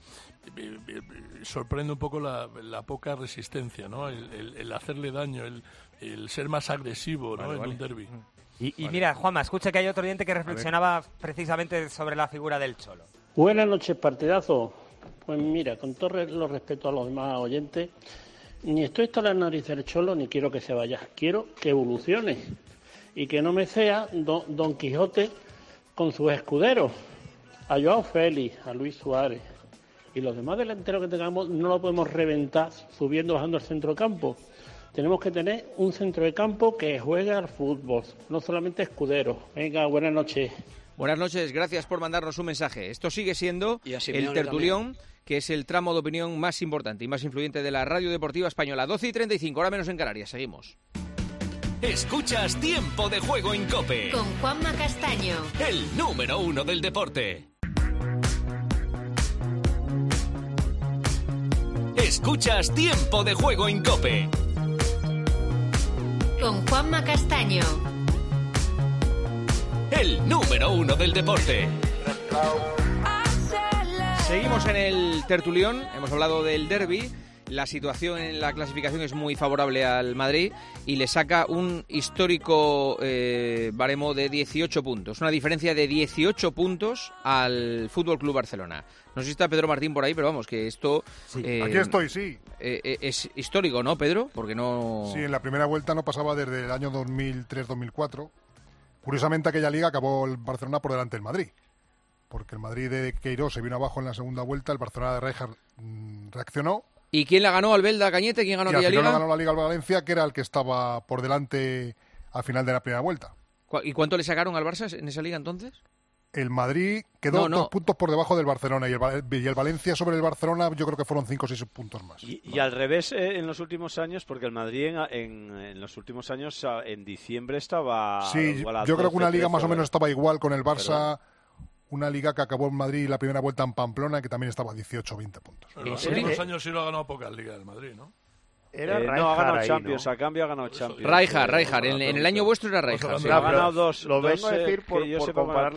sorprende un poco la poca resistencia, ¿no? El hacerle daño, el ser más agresivo, ¿no? En un derbi. Y mira, Juanma, escucha que hay otro oyente que reflexionaba precisamente sobre la figura del Cholo. Buenas noches, partidazo. Pues mira, con todo los respeto a los demás oyentes, ni estoy hasta la nariz del Cholo ni quiero que se vaya. Quiero que evolucione y que no me sea Don Quijote con sus escuderos. A Joao Félix, a Luis Suárez y los demás delanteros que tengamos no lo podemos reventar subiendo, bajando al centro de campo. Tenemos que tener un centro de campo que juegue al fútbol, no solamente escuderos. Venga, buenas noches. Buenas noches, gracias por mandarnos un mensaje. Esto sigue siendo el tertulión, también, que es el tramo de opinión más importante y más influyente de la radio deportiva española. 12:35, ahora menos en Canarias. Seguimos. Escuchas Tiempo de Juego en COPE. Con Juanma Castaño. El número 1 del deporte. Escuchas Tiempo de Juego en COPE. Con Juanma Castaño. El número 1 del deporte. Seguimos en el tertulión, hemos hablado del derbi. La situación en la clasificación es muy favorable al Madrid y le saca un histórico baremo de 18 puntos. Una diferencia de 18 puntos al Fútbol Club Barcelona. No sé si está Pedro Martín por ahí, pero vamos, que esto... Aquí estoy, sí. Es histórico, ¿no, Pedro? Porque no... Sí, en la primera vuelta no pasaba desde el año 2003-2004. Curiosamente, aquella liga acabó el Barcelona por delante del Madrid. Porque el Madrid de Queiroz se vino abajo en la segunda vuelta, el Barcelona de Rijkaard reaccionó. ¿Y quién la ganó? ¿Albelda, Cañete? ¿Quién ganó aquella liga? La ganó la Liga al Valencia, que era el que estaba por delante al final de la primera vuelta. ¿Y cuánto le sacaron al Barça en esa liga entonces? El Madrid quedó 2 puntos por debajo del Barcelona y el Valencia sobre el Barcelona yo creo que fueron 5 o 6 puntos más. Y al revés en los últimos años, porque el Madrid en los últimos años en diciembre estaba... Sí, yo creo que una liga más o menos estaba igual con el Barça. Una liga que acabó en Madrid la primera vuelta en Pamplona, que también estaba a 18 o 20 puntos. En los últimos años sí lo ha ganado pocas ligas del Madrid, ¿no? No, ha ganado Champions, ¿no? A cambio ha ganado Champions. Rijkaard, en el año vuestro era Rijkaard. Sí. Ha ganado 2. Lo vengo a decir por comparar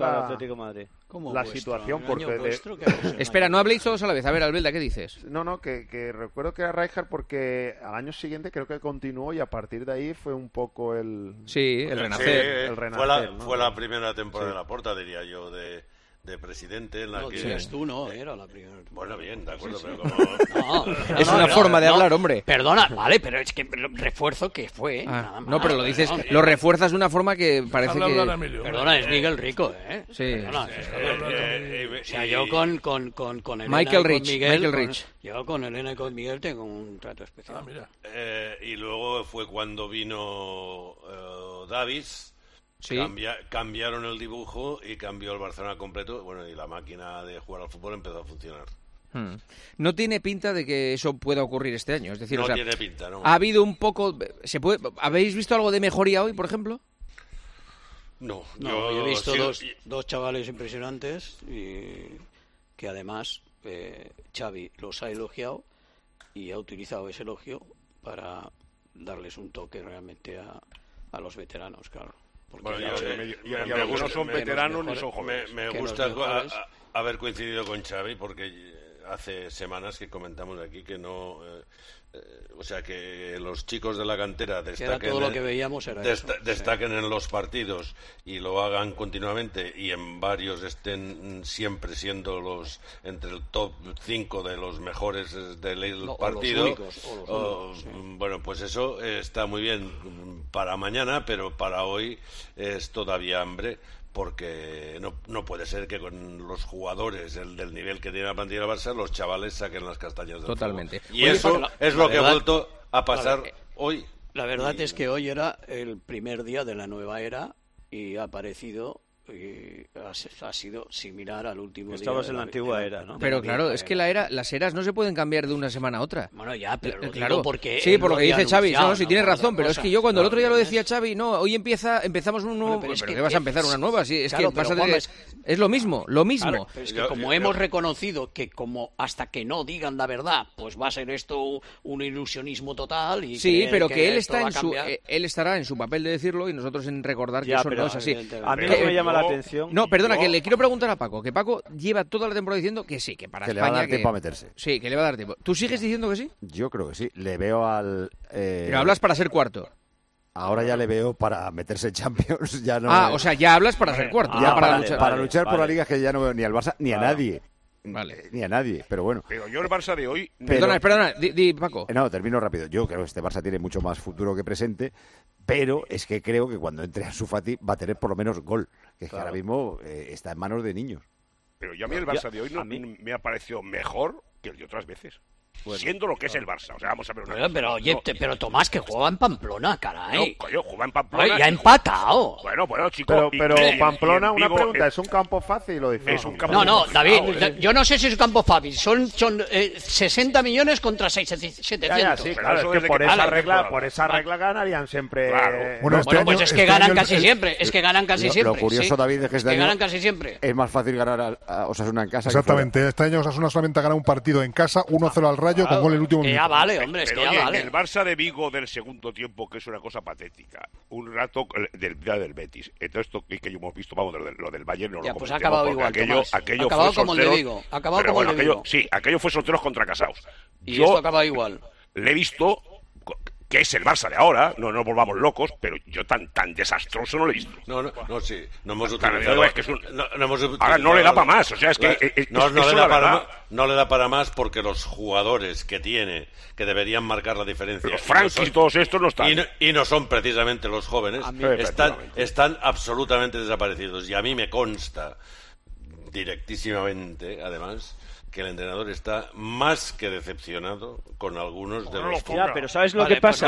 la situación. Espera, no habléis todos a la vez. A ver, Albelda, ¿qué dices? No, que recuerdo que era Rijkaard porque al año siguiente creo que continuó y a partir de ahí fue un poco el... Sí, el renacer. Sí, el renacer, fue la primera temporada de Laporta, diría yo, de presidente en la que... Dices tú, no, era la primera. Bueno, bien, de acuerdo, pero como... es una forma de hablar, hombre. Perdona, vale, pero es que refuerzo que fue, nada más. No, pero lo dices, lo refuerzas de una forma que parece que... Perdona, es Miguel Rico, ¿eh? Sí. Perdona, o sea, yo con Elena Michael y con Rich, Miguel, Michael Rich. Yo con Elena y con Miguel tengo un trato especial. y luego fue cuando vino Davis... Sí. Cambiaron el dibujo y cambió el Barcelona completo. Bueno, y la máquina de jugar al fútbol empezó a funcionar. No tiene pinta de que eso pueda ocurrir este año. Es decir, no tiene pinta, ¿no? Ha habido un poco... ¿Habéis visto algo de mejoría hoy, por ejemplo? No, yo he visto dos chavales impresionantes y que además Xavi los ha elogiado y ha utilizado ese elogio para darles un toque realmente a los veteranos, claro. Bueno, y algunos son veteranos ni son jóvenes. Me gusta haber coincidido con Xavi porque hace semanas que comentamos aquí que no... o sea, que los chicos de la cantera destaquen, todo lo que veíamos era destaquen en los partidos y lo hagan continuamente y en varios estén siempre siendo entre el top 5 de los mejores del partido. Bueno, pues eso está muy bien para mañana, pero para hoy es todavía hambre. Porque no puede ser que con los jugadores del nivel que tiene la plantilla del Barça los chavales saquen las castañas del Totalmente. fuego. Y eso es lo que ha vuelto a pasar hoy. La verdad es que hoy era el primer día de la nueva era y ha aparecido y ha sido similar al último día. Estamos en la antigua era, ¿no? Pero claro, es que las eras no se pueden cambiar de una semana a otra. Bueno, ya, pero lo claro, digo porque... Sí, por lo que dice Xavi. No, sí, tienes razón, pero cosa. es que yo cuando el otro día lo decía Xavi, no, hoy empezamos un nuevo... Pero ¿qué vas a empezar una nueva? Sí, es claro, que pasa de... Es lo mismo. Claro, pero es que como hemos reconocido que como hasta que no digan la verdad, pues va a ser esto un ilusionismo total y sí, pero que él está él estará en su papel de decirlo y nosotros en recordar que eso no es así. A mí lo que me llama la atención... No, perdona, que le quiero preguntar a Paco, que Paco lleva toda la temporada diciendo que sí, que para que España... le va a dar tiempo a meterse. Sí, que le va a dar tiempo. ¿Tú sigues diciendo que sí? Yo creo que sí. Le veo al... Pero hablas para ser cuarto. Ahora ya le veo para meterse en Champions. Ya no o sea, ya hablas para ser cuarto. Ya para luchar por la Liga, que ya no veo ni al Barça ni a nadie. Vale. Ni a nadie, pero bueno. Pero yo el Barça de hoy... Perdona, di Paco. No, termino rápido. Yo creo que este Barça tiene mucho más futuro que presente, pero es que creo que cuando entre Ansu Fati va a tener por lo menos gol, que es que ahora mismo está en manos de niños. Pero yo a mí el Barça de hoy me ha parecido mejor que el de otras veces. Bueno, siendo lo que es el Barça. O sea, vamos a ver una cosa. Pero Tomás, que juega en Pamplona, caray. No, coño, juega en Pamplona. Ya ha empatado. Bueno, chico. Pero Pamplona, una pregunta, ¿es un campo fácil o difícil? Es un campo David, yo no sé si es un campo fácil. Son 60 millones contra 700. Sí, claro, es que por esa regla ganarían siempre. Claro. Bueno, pues es que ganan casi siempre. Es que ganan casi siempre. Lo curioso, David, es que este año ganan casi siempre. Es más fácil ganar a Osasuna en casa. Exactamente. Este año Osasuna solamente ha ganado un partido en casa, 1-0 al Rayo, con gol en el último minuto. Ya vale, hombre, es que ya vale. El Barça de Vigo del segundo tiempo, que es una cosa patética, un rato del Betis. Entonces, que hemos visto, vamos, lo del Bayern no ya, lo pues ha acabado igual, aquello acabado fue como le digo. Acabado como le digo. Sí, aquello fue solteros contra casados. Y esto acaba igual. Le he visto que es el Barça de ahora, no nos volvamos locos, pero yo tan desastroso no lo he visto. Sí, no hemos utilizado... Ahora no le da para más, o sea, es que... No le da para más porque los jugadores que tiene, que deberían marcar la diferencia... Los Franks y todos estos no están. Y no son precisamente los jóvenes, están absolutamente desaparecidos. Y a mí me consta directísimamente, además... que el entrenador está más que decepcionado con algunos de los... Ya, pero ¿sabes lo que pasa?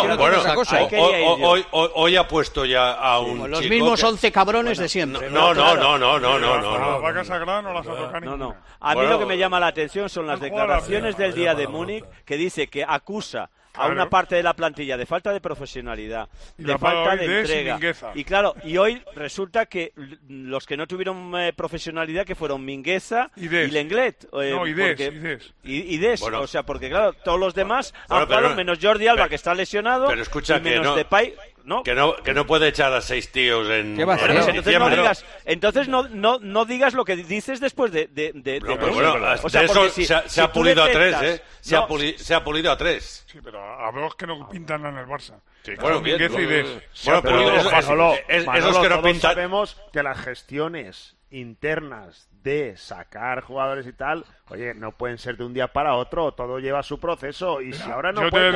Hoy ha puesto ya a un los chico mismos 11 cabrones de siempre. No. Las vacas sagradas no las ha tocado ninguna. A mí lo que me llama la atención son las declaraciones del día de Múnich, que dice que acusa a una parte de la plantilla de falta de profesionalidad, de falta de entrega. Y claro, y hoy resulta que los que no tuvieron profesionalidad, que fueron Mingueza y Lenglet. Y Des. Bueno, o sea, porque claro, todos los demás han jugado menos Jordi Alba, que está lesionado, pero escucha, y menos Depay. ¿No? Que no puede echar a 6 tíos en... ¿Qué va a hacer? Entonces no digas lo que dices después de o sea, eso se ha pulido a 3, ¿eh? Se ha pulido a 3. Sí, pero a dos que no pintan en el Barça. Sí, bueno, Mingueza y Des. Bueno, pero esos que no pintan... sabemos que las gestiones internas de sacar jugadores y tal, oye, no pueden ser de un día para otro, todo lleva su proceso, y si ahora no pueden...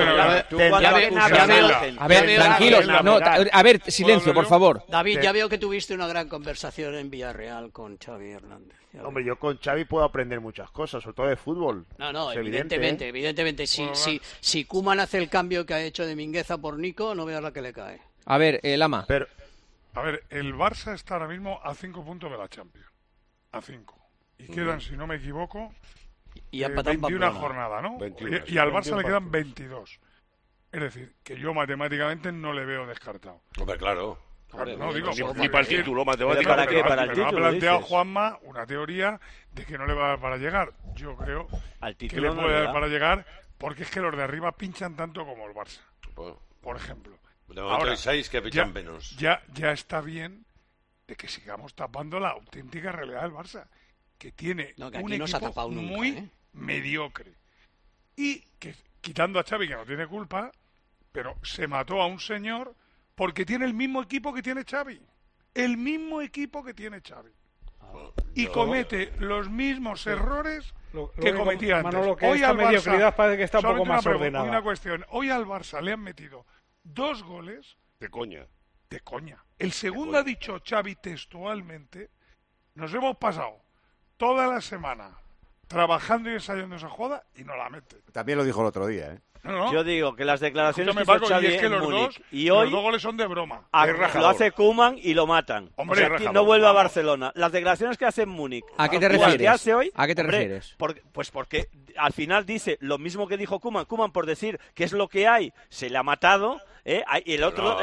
A ver, tranquilos, a ver, silencio, por favor. David, ya veo que tuviste una gran conversación en Villarreal con Xavi Hernández. Hombre, yo con Xavi puedo aprender muchas cosas, sobre todo de fútbol. No, evidentemente. Si Koeman hace el cambio que ha hecho de Mingueza por Nico, no veas la que le cae. A ver, Lama. A ver, el Barça está ahora mismo a 5 puntos de la Champions. A 5. Y quedan, si no me equivoco, 21 jornadas, ¿no? 21, y al Barça le quedan 22. Es decir, que yo matemáticamente no le veo descartado. Hombre, claro. No, digo, ni para el título, matemáticamente. ¿Para qué? Para el título. Ha planteado Juanma una teoría de que no le va a dar para llegar. Yo creo que le puede dar para llegar, porque es que los de arriba pinchan tanto como el Barça. Por ejemplo. Ahora, hay 6 que pichan menos. Ya está bien de que sigamos tapando la auténtica realidad del Barça, que tiene un equipo muy mediocre. Y que, quitando a Xavi, que no tiene culpa, pero se mató a un señor porque tiene el mismo equipo que tiene Xavi. El mismo equipo que tiene Xavi. Y comete los mismos errores que cometía antes. Manolo, que hoy esta al mediocridad Barça, parece que está un poco más ordenada. Una cuestión. Hoy al Barça le han metido 2 goles. De coña. De coña. El segundo ha dicho Xavi textualmente: nos hemos pasado toda la semana trabajando y ensayando esa jugada y no la mete. También lo dijo el otro día, ¿eh? No. Yo digo que las declaraciones Escúchame, que hizo Paco, Xavi y es que en los Múnich y los hoy 2 goles son de broma. lo hace Koeman y lo matan. Hombre, no vuelve a Barcelona. Las declaraciones que hace en Múnich. ¿A qué te las refieres? que hace hoy, ¿A qué te refieres? Pues porque al final dice lo mismo que dijo Koeman. Koeman, por decir que es lo que hay, se le ha matado. El otro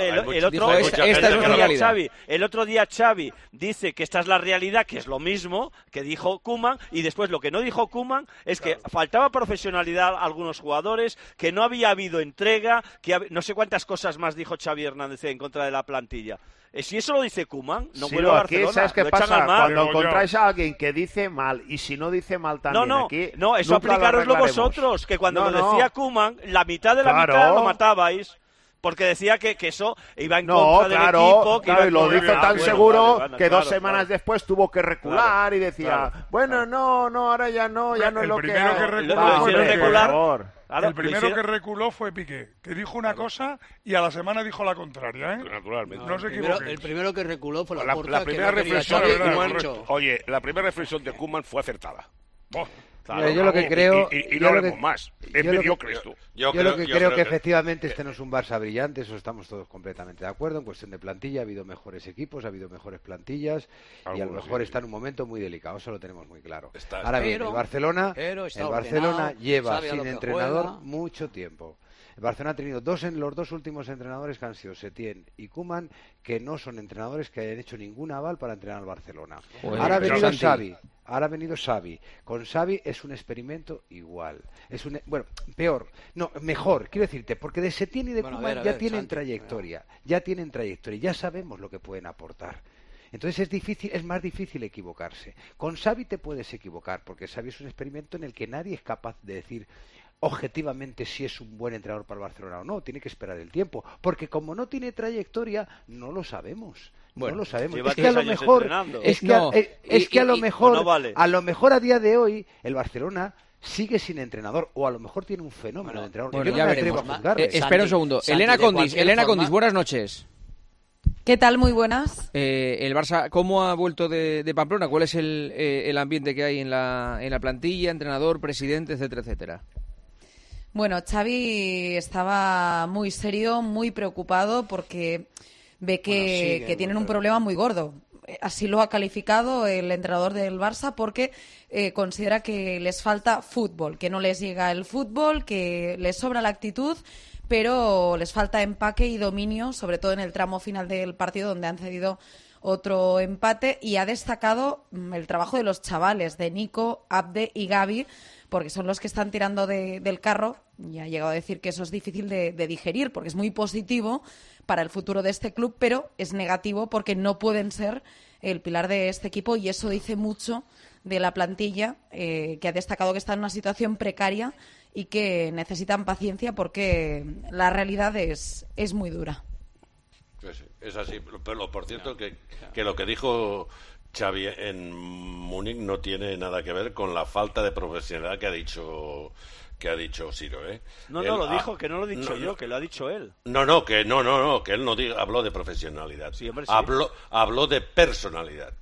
día Xavi dice que esta es la realidad, que es lo mismo que dijo Koeman, y después lo que no dijo Koeman es que faltaba profesionalidad a algunos jugadores, que no había habido entrega, no sé cuántas cosas más dijo Xavi Hernández en contra de la plantilla. Si eso lo dice Koeman, no vuelve a Barcelona. Aquí, ¿sabes qué lo echan pasa? al mar. Cuando encontráis a alguien que dice mal, y si no dice mal también aquí... No, eso aplicároslo vosotros, que cuando lo decía Koeman, la mitad de la mitad lo matabais. Porque decía que eso iba en contra del equipo. Claro, y lo dijo tan seguro que 2 semanas después tuvo que recular y decía, bueno, no, ahora ya no es lo que... El primero que reculó fue Piqué, que dijo una cosa y a la semana dijo la contraria, ¿eh? Naturalmente. No se equivoquen. El primero que reculó fue la primera reflexión de Koeman. Oye, la primera reflexión de Koeman fue acertada. Claro, yo lo que creo... Y no hablemos más. Es mediocre esto. Yo creo que efectivamente este no es un Barça brillante, eso estamos todos completamente de acuerdo. En cuestión de plantilla ha habido mejores equipos, ha habido mejores plantillas y a lo mejor está en un momento muy delicado, eso lo tenemos muy claro. Ahora bien, el Barcelona lleva sin entrenador mucho tiempo. El Barcelona ha tenido los 2 últimos entrenadores que han sido Setién y Koeman, que no son entrenadores que hayan hecho ningún aval para entrenar al Barcelona. Ahora ha venido Xavi. Con Xavi es un experimento igual. Mejor, quiero decirte, porque de Setién y de Koeman ya tienen trayectoria, ya sabemos lo que pueden aportar. Entonces es más difícil equivocarse. Con Xavi te puedes equivocar, porque Xavi es un experimento en el que nadie es capaz de decir objetivamente si es un buen entrenador para el Barcelona o no. Tiene que esperar el tiempo, porque como no tiene trayectoria, no lo sabemos. Bueno, no lo sabemos. Es que a lo mejor a día de hoy el Barcelona sigue sin entrenador, o a lo mejor tiene un fenómeno de entrenador. Bueno, ya veremos. Espera un segundo. Elena Condis, buenas noches. ¿Qué tal? Muy buenas. El Barça, ¿cómo ha vuelto de Pamplona? ¿Cuál es el ambiente que hay en la plantilla, entrenador, presidente, etcétera, etcétera? Bueno, Xavi estaba muy serio, muy preocupado porque ve que tienen un problema muy gordo. Así lo ha calificado el entrenador del Barça porque considera que les falta fútbol, que no les llega el fútbol, que les sobra la actitud, pero les falta empaque y dominio, sobre todo en el tramo final del partido donde han cedido otro empate, y ha destacado el trabajo de los chavales, de Nico, Abde y Gavi, porque son los que están tirando del carro, y ha llegado a decir que eso es difícil de digerir, porque es muy positivo para el futuro de este club, pero es negativo porque no pueden ser el pilar de este equipo, y eso dice mucho de la plantilla, que ha destacado que está en una situación precaria y que necesitan paciencia porque la realidad es muy dura. Es así, pero por cierto que lo que dijo Xavi en Múnich no tiene nada que ver con la falta de profesionalidad que ha dicho Siro, ¿eh? Lo dijo, que no lo he dicho yo, que lo ha dicho él. Que él no habló de profesionalidad. Sí, hombre, sí. Habló de personalidad.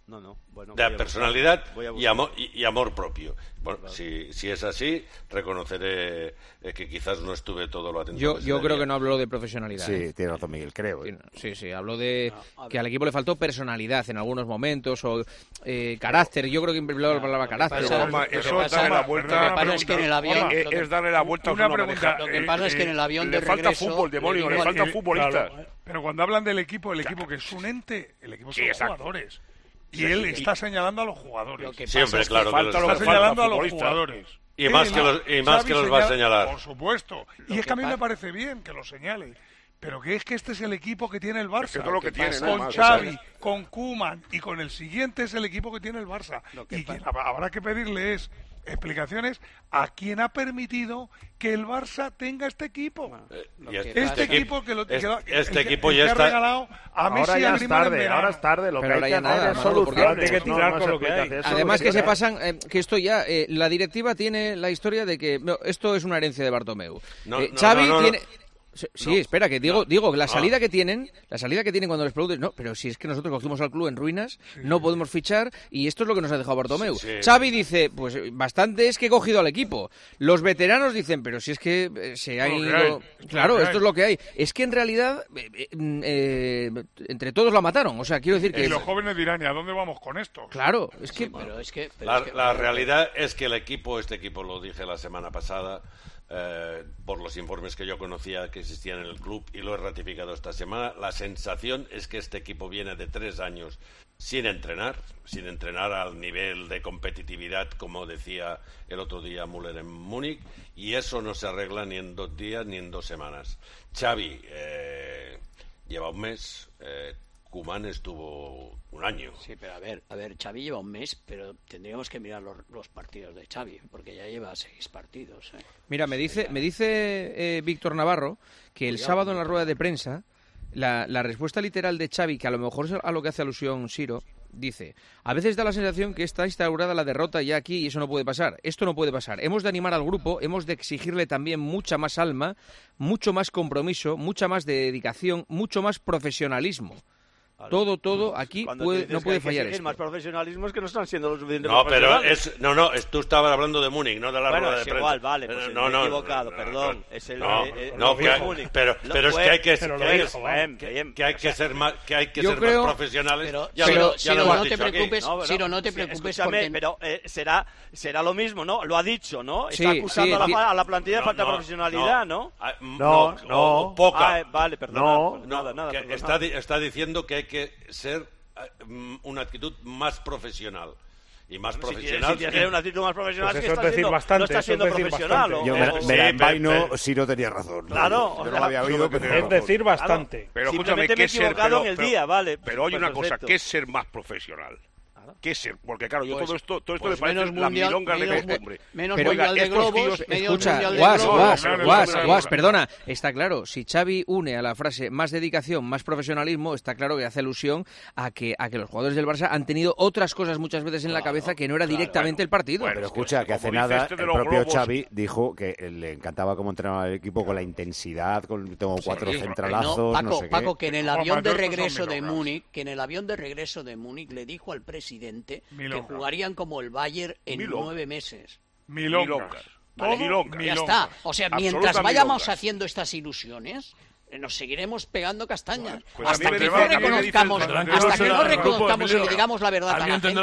No. Bueno, de personalidad voy a y amor propio. Bueno, claro. si es así, reconoceré que quizás no estuve todo lo atento. Yo creo que no habló de profesionalidad. Sí, tiene razón Miguel, creo. Sí, habló de que al equipo le faltó personalidad en algunos momentos o carácter. Yo creo que empleó la palabra carácter. Eso es darle la vuelta. Lo que pasa es que en el avión es darle la vuelta a una pregunta. Lo que pasa es que en el avión de regreso le falta fútbol, demonio, le faltan futbolistas. Pero cuando hablan del equipo, el equipo que es un ente, el equipo son jugadores. Y él está señalando a los jugadores. Siempre, claro. Está señalando a los jugadores. Y más que los va a señalar. Por supuesto. Y es que a mí me parece bien que lo señale. Pero que es que este es el equipo que tiene el Barça. Es lo que tiene, con Xavi, con Koeman y con el siguiente es el equipo que tiene el Barça. Y habrá que pedirle explicaciones a quien ha permitido que el Barça tenga este equipo. Este equipo que ya está regalado a Messi. Ahora es tarde. Lo pero que hay que hacer es soluciones. Hay que tirar con lo que hay. Además que se pasan, que esto ya, la directiva tiene la historia de que esto es una herencia de Bartomeu. Xavi tiene... Sí, espera, que digo que la salida que tienen cuando les preguntes, no, pero si es que nosotros cogimos al club en ruinas, no podemos fichar y esto es lo que nos ha dejado Bartomeu. Xavi dice, pues bastante es que he cogido al equipo. Los veteranos dicen, pero si es que se ha ido... Claro, esto es lo que hay. Es que en realidad entre todos la mataron, o sea, quiero decir que... Y los jóvenes dirán, ¿y a dónde vamos con esto? Claro, es que... La realidad es que este equipo lo dije la semana pasada, por los informes que yo conocía que existían en el club y lo he ratificado esta semana, la sensación es que este equipo viene de 3 años sin entrenar al nivel de competitividad como decía el otro día Müller en Múnich, y eso no se arregla ni en 2 días ni en 2 semanas. Xavi lleva un mes, Koeman estuvo un año. Sí, pero a ver, Xavi lleva un mes, pero tendríamos que mirar los partidos de Xavi, porque ya lleva 6 partidos. Mira, me dice Víctor Navarro que el sábado en la rueda de prensa, la respuesta literal de Xavi, que a lo mejor es a lo que hace alusión Siro, dice, a veces da la sensación que está instaurada la derrota ya aquí y eso no puede pasar. Esto no puede pasar. Hemos de animar al grupo, hemos de exigirle también mucha más alma, mucho más compromiso, mucha más dedicación, mucho más profesionalismo. Todo aquí no puede fallar esto. Más profesionalismo es que no están siendo lo suficiente. No, pero tú estabas hablando de Múnich, no de la rueda de prensa. Igual, vale, pues me he equivocado, perdón. Es el Múnich. Pero es que hay que ser más profesionales. Pero no te preocupes, pero será lo mismo, ¿no? Lo ha dicho, ¿no? Está acusando a la plantilla de falta de profesionalidad, ¿no? No, poca. Vale, perdón. Nada. Está diciendo que hay que ser una actitud más profesional. Y más profesional. Si tienes una actitud más profesional, pues que no está siendo profesional. Yo me vaino, si no tenía razón. Claro. Yo no lo había oído, es decir, bastante. Pero escúchame, ¿qué es ser? Pero hay una cosa, ¿qué es ser más profesional? ¿Qué es ser? Porque claro, yo todo esto me parece la milonga de costumbre. Menos mundial de globos, escucha, Guas, perdona, está claro, si Xavi une a la frase más dedicación, más profesionalismo, está claro que hace alusión a que los jugadores del Barça han tenido otras cosas muchas veces en la cabeza que no era directamente el partido. Pero escucha, que hace nada el propio Xavi dijo que le encantaba cómo entrenaba el equipo con la intensidad, tengo 4 centralazos, no sé qué. Paco, que en el avión de regreso de Múnich, le dijo al presidente que jugarían como el Bayern en 9 meses. Milongas. Ya está. O sea, mientras vayamos haciendo estas ilusiones, nos seguiremos pegando castañas. Hasta que no reconozcamos y le digamos la verdad a la gente,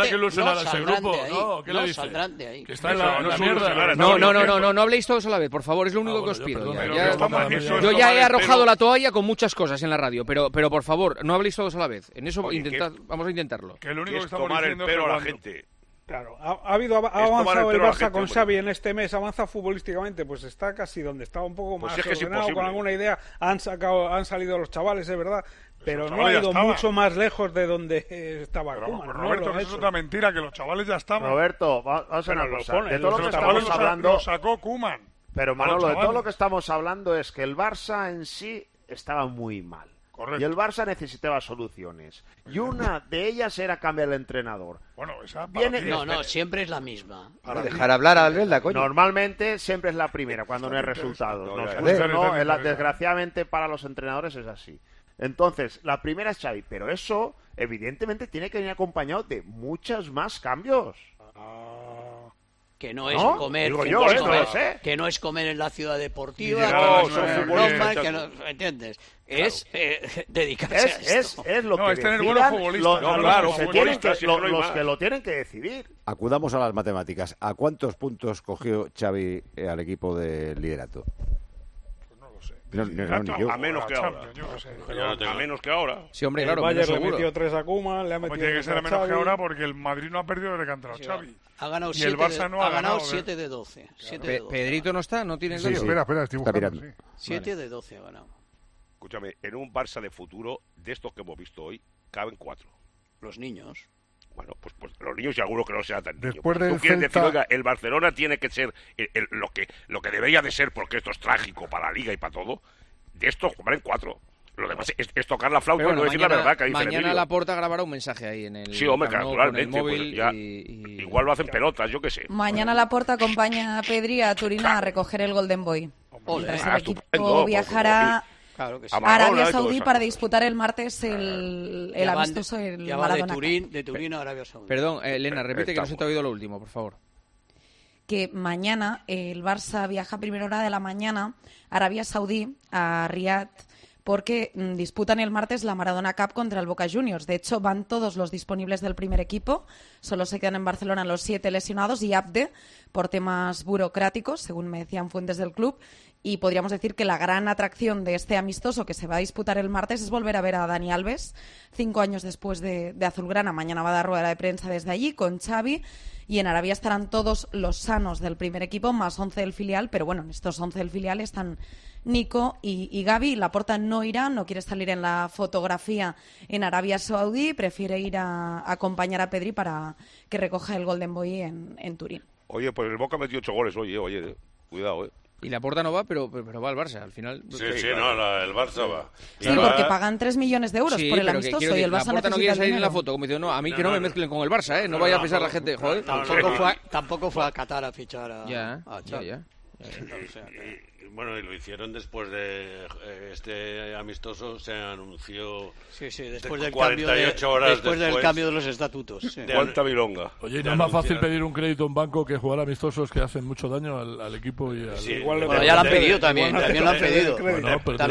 no saldrán de ahí. Que está en la mierda. No habléis todos a la vez, por favor, es lo único que os pido. Yo ya he arrojado la toalla con muchas cosas en la radio, pero por favor, no habléis todos a la vez. En eso vamos a intentarlo. Que lo único que estamos tomar el pelo a la gente. Claro, ha avanzado el Barça con Xavi en este mes, avanza futbolísticamente, pues está casi donde estaba, un poco más ordenado, con alguna idea, han salido los chavales, es verdad, pero no ha ido mucho más lejos de donde estaba Koeman. Roberto, eso es otra mentira, que los chavales ya estaban. Roberto, vamos a hacer una cosa, de todo lo que estamos hablando... Lo sacó Koeman. Pero Manolo, de todo lo que estamos hablando es que el Barça en sí estaba muy mal. Correcto. Y el Barça necesitaba soluciones. Y una de ellas era cambiar el entrenador. Bueno, esa siempre es la misma. Dejar hablar a Albelda, coño. Normalmente siempre es la primera, cuando no hay resultados. Desgraciadamente para los entrenadores es así. Entonces, la primera es Xavi, pero eso evidentemente tiene que venir acompañado de muchos más cambios. Que no es comer, que no es comer en la ciudad deportiva, que no, ¿entiendes? Claro. Es dedicarse a esto. Es lo que tener buenos futbolistas. Los que lo tienen que decidir. Acudamos a las matemáticas. ¿A cuántos puntos cogió Xavi al equipo de liderato? No, ni yo. A menos que ahora. A menos que ahora. Sí, hombre, claro. El Bayern le metió 3 a Koeman, le ha metido tiene que ser a menos que ahora porque el Madrid no ha perdido desde que ha entrado Xavi. Ha ganado 7 de 12. Pedrito no está, no tiene Sí, espera, estoy buscando. 7 de 12 ha ganado. Escúchame, en un Barça de futuro, de estos que hemos visto hoy, caben 4. Los niños. Bueno, pues los niños y alguno que no sea tan niño. Después del ¿Tú quieres Celta... decir, oiga, el Barcelona tiene que ser lo que debería de ser, porque esto es trágico para la Liga y para todo? De estos jugarán 4. Lo demás es tocar la flauta y no decir la verdad que hay mañana Laporta grabará un mensaje ahí en el... Sí, hombre, naturalmente. El móvil pues igual lo hacen pelotas, yo qué sé. Mañana Laporta acompaña a Pedri a Turín a recoger el Golden Boy. Mientras el equipo viajará... a Arabia Saudí para disputar el martes el amistoso el Maradona. De Turín a Arabia Saudí. Perdón, Elena, repite que no se te ha oído lo último, por favor. Que mañana el Barça viaja a primera hora de la mañana a Arabia Saudí, a Riyadh, porque disputan el martes la Maradona Cup contra el Boca Juniors. De hecho, van todos los disponibles del primer equipo. Solo se quedan en Barcelona los 7 lesionados y Abde, por temas burocráticos, según me decían fuentes del club. Y podríamos decir que la gran atracción de este amistoso que se va a disputar el martes es volver a ver a Dani Alves, 5 años después de Azulgrana. Mañana va a dar rueda de prensa desde allí con Xavi. Y en Arabia estarán todos los sanos del primer equipo, más 11 del filial. Pero bueno, en estos 11 del filial están Nico y Gavi. Laporta no irá, no quiere salir en la fotografía en Arabia Saudí. Prefiere ir a acompañar a Pedri para que recoja el Golden Boy en Turín. Oye, pues el Boca metió 8 goles, oye, cuidado, Y Laporta no va, pero va al Barça, al final. Sí, el Barça va. Sí, porque pagan 3 millones de euros por el amistoso y el Barça Laporta no quiere salir dinero. en la foto, como diciendo, no, a mí que no me mezclen con el Barça, no vaya a pensar la gente, joder. Tampoco fue a Qatar a fichar a Ya. Bueno, y lo hicieron después de este amistoso, se anunció después del 48 horas después del cambio de los estatutos. Sí. ¿Cuánta milonga? Oye, ¿no es más fácil pedir un crédito a un banco que jugar amistosos que hacen mucho daño al equipo y al... Sí, bueno, ya lo han pedido también lo han pedido. Bueno, pero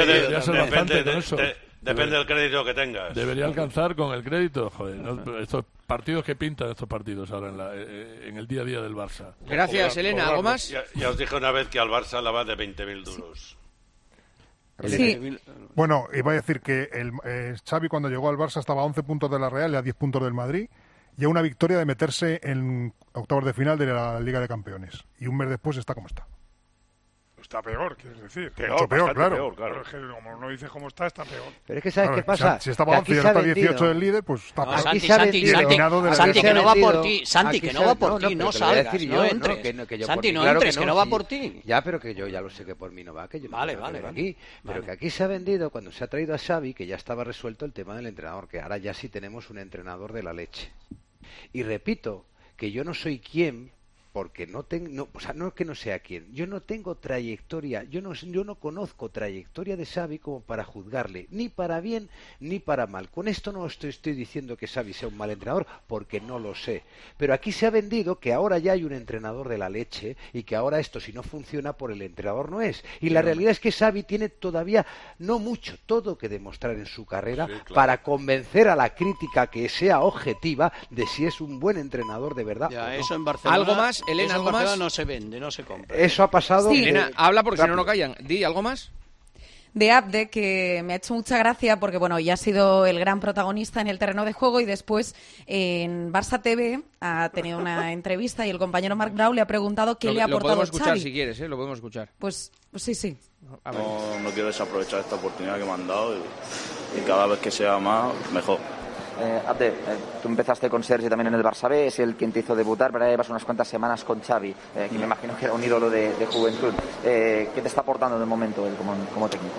depende del crédito que tengas. Debería alcanzar con el crédito, joder, ¿no? Estos partidos que pintan estos partidos ahora en el día a día del Barça. Gracias, Elena. ¿Algo más? Ya os dije una vez que al Barça la va de 20.000 duros. Sí. Bueno, iba a decir que Xavi cuando llegó al Barça estaba a 11 puntos de la Real y a 10 puntos del Madrid y a una victoria de meterse en octavos de final de la Liga de Campeones. Y un mes después está como está. Está peor, quieres decir. Mucho peor, claro. Pero es que como no dices cómo está peor. Pero es que ¿sabes qué pasa? Si estaba 11 y ahora está 18 del líder, pues está peor. Santi, que no va por ti. Santi, que no va por ti, no salgas, no entres. Santi, no entres, que no va por ti. Ya, pero que yo ya lo sé que por mí no va, que yo vale. aquí. Pero que aquí se ha vendido, cuando se ha traído a Xavi, que ya estaba resuelto el tema del entrenador, que ahora ya sí tenemos un entrenador de la leche. Y repito, que yo no soy quien... porque no es que no sea quien, yo no tengo trayectoria, yo no conozco trayectoria de Xavi como para juzgarle, ni para bien ni para mal. Con esto no estoy diciendo que Xavi sea un mal entrenador, porque no lo sé. Pero aquí se ha vendido que ahora ya hay un entrenador de la leche y que ahora esto, si no funciona, por el entrenador no es. Y la realidad es que Xavi tiene todavía no mucho, todo que demostrar en su carrera para convencer a la crítica que sea objetiva de si es un buen entrenador de verdad. Ya, o no. Eso en Barcelona. ¿Algo más? Elena, ¿algo más? No se vende, no se compra. Eso ha pasado. Sí. Elena, habla porque si no callan. Di, ¿algo más? De Abde, que me ha hecho mucha gracia porque, bueno, ya ha sido el gran protagonista en el terreno de juego y después en Barça TV ha tenido una entrevista y el compañero Marc Brau le ha preguntado qué le ha aportado Xavi. Lo podemos escuchar si quieres, lo podemos escuchar. Pues sí. No quiero desaprovechar esta oportunidad que me han dado y cada vez que sea más, mejor. Abde, tú empezaste con Sergi también en el Barça B, es el quien te hizo debutar, pero ahora llevas unas cuantas semanas con Xavi, que me imagino que era un ídolo de juventud. ¿Qué te está aportando de momento él como técnico?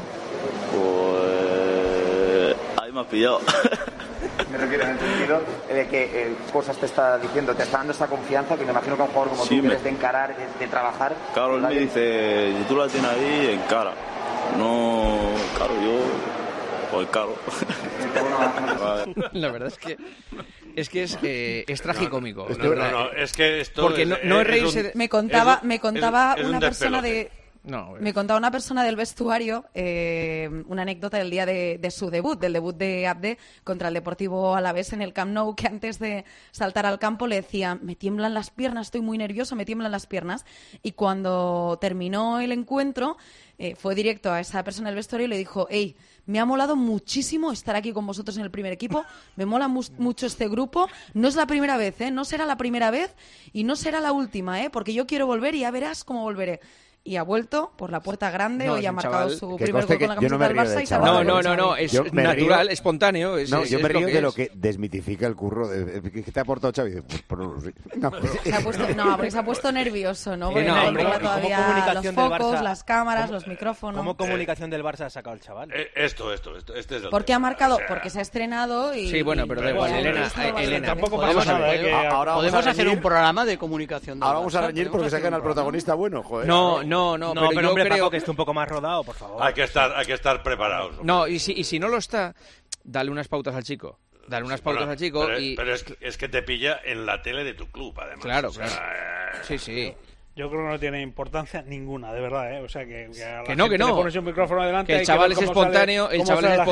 Pues ahí me has pillado. Me refiero en el sentido de que cosas te está diciendo, te está dando esta confianza que me imagino que un jugador como tú quieres de encarar, de trabajar. Claro, él me dice, si tú la tienes ahí, encara. No, claro, yo Pues claro. La verdad es que es tragicómico. No, no, es que esto porque no es reírse de... Me contaba una persona de... Me contaba una persona del vestuario una anécdota del día de su debut, del debut de Abde contra el Deportivo Alavés en el Camp Nou, que antes de saltar al campo le decía: me tiemblan las piernas, estoy muy nervioso, me tiemblan las piernas. Y cuando terminó el encuentro, fue directo a esa persona del vestuario y le dijo: hey, me ha molado muchísimo estar aquí con vosotros en el primer equipo, me mola mucho este grupo, no es la primera vez, no será la primera vez y no será la última, porque yo quiero volver y ya verás cómo volveré. Y ha vuelto por la puerta grande, hoy ha marcado su primer gol con la camiseta del Barça y se ha No, es natural, espontáneo. Yo me río de lo que desmitifica el curro. ¿Qué te ha aportado Xavi? Porque se ha puesto nervioso, ¿no? Porque no controla todavía los focos, las cámaras, los micrófonos. ¿Cómo comunicación del Barça ha sacado el chaval? Este es el porque ha marcado, porque se ha estrenado y... Sí, bueno, pero da igual, Elena. Tampoco pasa nada. Podemos hacer un programa de comunicación del Barça. Ahora vamos a reñir porque sacan al protagonista bueno, joder. No, pero hombre, Paco, que esté un poco más rodado, por favor. Hay que estar preparados. No, y si no lo está, dale unas pautas al chico. Pero es que te pilla en la tele de tu club, además. Claro. Sí. Yo creo que no tiene importancia ninguna, de verdad, O sea, que no. Le pones un micrófono adelante, que el chaval es espontáneo, el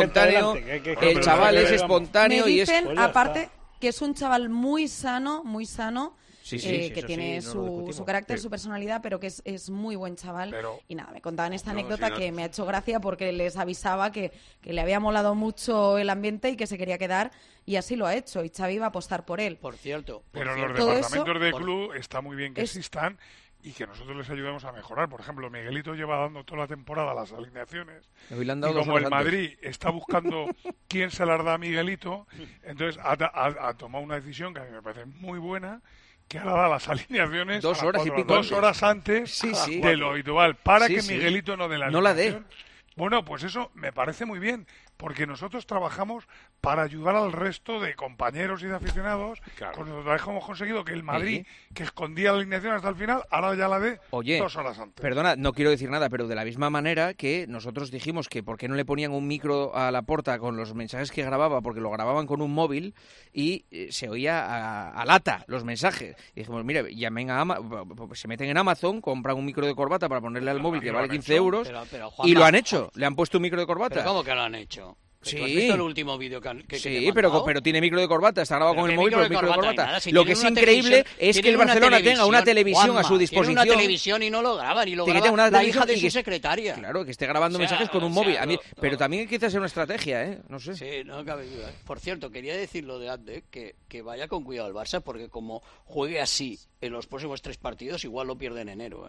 chaval es espontáneo y es... aparte, que es un chaval muy sano, que tiene su carácter, su personalidad, pero que es muy buen chaval. Y nada, me contaban esta anécdota que me ha hecho gracia porque les avisaba que le había molado mucho el ambiente y que se quería quedar, y así lo ha hecho, y Xavi va a apostar por él. Por cierto. Pero los departamentos de club está muy bien que existan y que nosotros les ayudemos a mejorar. Por ejemplo, Miguelito lleva dando toda la temporada las alineaciones. Y como el Madrid está buscando quién se las da a Miguelito, entonces ha tomado una decisión que a mí me parece muy buena, que ahora da las alineaciones 2 horas y pico 2 horas antes de lo habitual, para que Miguelito no dé la alineación. Bueno, pues eso me parece muy bien, porque nosotros trabajamos para ayudar al resto de compañeros y de aficionados. Claro. Cuando hemos conseguido que el Madrid, que escondía la alineación hasta el final, ahora ya la dé 2 horas antes. Perdona, no quiero decir nada, pero de la misma manera que nosotros dijimos que por qué no le ponían un micro a Laporta con los mensajes que grababa, porque lo grababan con un móvil y se oía a lata los mensajes. Y dijimos, mire, se meten en Amazon, compran un micro de corbata para ponerle al móvil que vale 15 euros pero, Juanma, y lo han hecho. Le han puesto un micro de corbata. ¿Pero cómo que lo han hecho? Sí. ¿Tú has visto el último vídeo que sí, pero tiene micro de corbata, está grabado con el móvil, pero micro de corbata. Lo que es increíble es que el Barcelona tenga una televisión a su disposición. Tiene una televisión y no lo graban, y lo graba la hija de su secretaria. Claro, que esté grabando mensajes con un móvil. Pero también quizás sea una estrategia, no sé. Sí, no cabe duda. Por cierto, quería decir lo de Abde, que vaya con cuidado el Barça, porque como juegue así en los próximos 3 partidos, igual lo pierde en enero.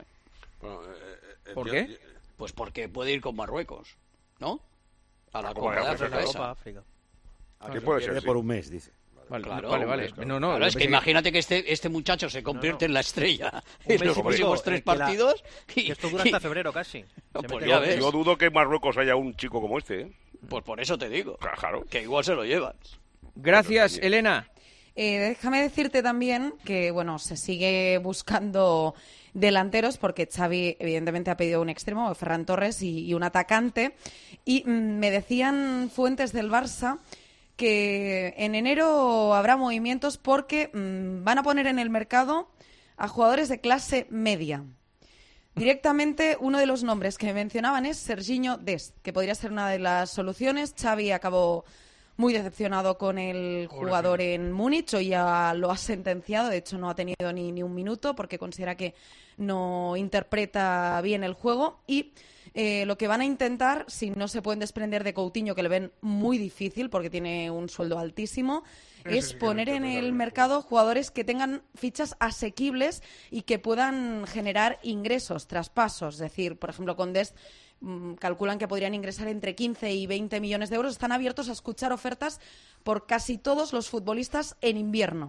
¿Por qué? Pues porque puede ir con Marruecos, ¿no? A la Copa de África. Aquí puede ser por un mes, dice. Vale. Claro, es que imagínate que este muchacho se convierte en la estrella en los próximos 3 partidos. Que esto dura hasta febrero casi. Yo dudo que en Marruecos haya un chico como este. Pues por eso te digo. Claro. Que igual se lo llevan. Gracias, Elena. Déjame decirte también que, se sigue buscando delanteros, porque Xavi evidentemente ha pedido un extremo, Ferran Torres, y un atacante. Y me decían fuentes del Barça que en enero habrá movimientos porque van a poner en el mercado a jugadores de clase media. Directamente, uno de los nombres que me mencionaban es Serginho Dest, que podría ser una de las soluciones. Xavi acabó muy decepcionado con el jugador en Múnich, hoy ya lo ha sentenciado, de hecho no ha tenido ni un minuto porque considera que no interpreta bien el juego, y lo que van a intentar, si no se pueden desprender de Coutinho, que le ven muy difícil porque tiene un sueldo altísimo, es poner en el mercado jugadores que tengan fichas asequibles y que puedan generar ingresos, traspasos. Es decir, por ejemplo, con Dest calculan que podrían ingresar entre 15 y 20 millones de euros. Están abiertos a escuchar ofertas por casi todos los futbolistas en invierno.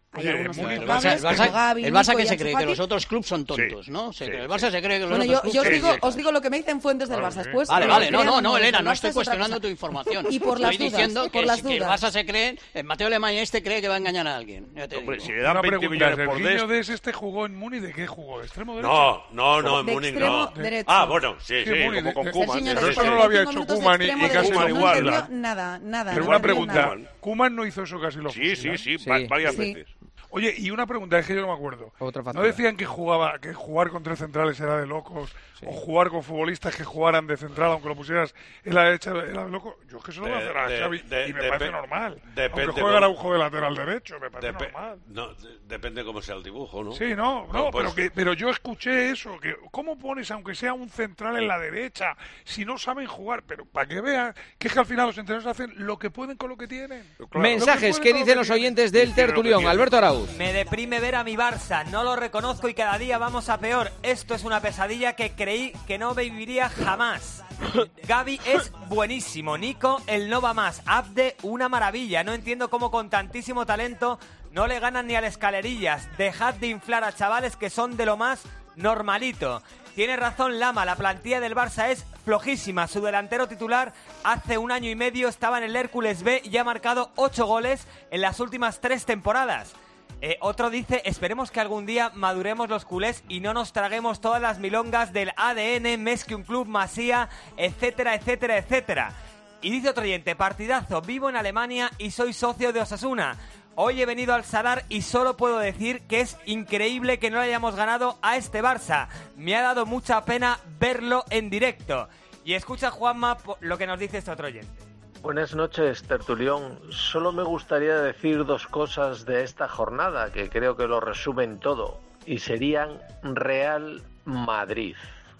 Hay algunos el culpables, como Gavi, Barça Nico que y se Ansu cree Fati. que los otros clubes son tontos, ¿no? El Barça se cree que los Bueno, otros clubes os digo lo que me dicen fuentes del Barça. Después, Vale, no, crean Elena, del no Barça estoy es otra cuestionando cosa. tu información. Y por las estoy dudas, diciendo y por las que el dudas. Barça se cree, el Mateo Alemán cree que va a engañar a alguien. Ya te digo. Si le dan Una 20 pregunta, millones por ¿Serginho Dest... Dest este jugó en Múnich? ¿De qué jugó? ¿De extremo derecho? No, en Múnich no. Derecho. Ah, bueno, sí, Múnich, como con de- Koeman. Serginho Pero Dest, eso no lo había 25 hecho minutos de Koeman y extremo casi derecho, igual. No entendió nada. Pero no una entendió pregunta, nada. Koeman no hizo eso casi lo Sí, fusilan. varias Sí. veces. Oye, y una pregunta, es que yo no me acuerdo. Otra ¿No factura. decían que jugar con tres centrales era de locos? O jugar con futbolistas que jugaran de central, aunque lo pusieras en la derecha, era de locos. Yo es que eso no lo hace a Xavi y me parece normal. Aunque juega Araujo de lateral derecho, me parece normal. No, depende cómo sea el dibujo, ¿no? Sí, no, pues, pero yo escuché eso, que ¿cómo pones aunque sea un central en la derecha si no saben jugar? Pero para que vean que es que al final los entrenadores hacen lo que pueden con lo que tienen. Mensajes, ¿qué dicen los oyentes del tertulión? Alberto Arauz. Me deprime ver a mi Barça, no lo reconozco y cada día vamos a peor. Esto es una pesadilla que creí que no viviría jamás. Gavi es buenísimo, Nico el no va más, Abde una maravilla. No entiendo cómo con tantísimo talento no le ganan ni a las escalerillas. Dejad de inflar a chavales que son de lo más normalito. Tiene razón Lama, la plantilla del Barça es flojísima. Su delantero titular hace 1 año y medio estaba en el Hércules B y ha marcado 8 goles en las últimas 3 temporadas. Otro dice, esperemos que algún día maduremos los culés y no nos traguemos todas las milongas del ADN, més que un club, Masía, etcétera, etcétera, etcétera. Y dice otro oyente, partidazo, vivo en Alemania y soy socio de Osasuna. Hoy he venido al Sadar y solo puedo decir que es increíble que no le hayamos ganado a este Barça. Me ha dado mucha pena verlo en directo. Y escucha, Juanma, lo que nos dice este otro oyente. Buenas noches, tertulión. Solo me gustaría decir 2 cosas de esta jornada que creo que lo resumen todo y serían Real Madrid.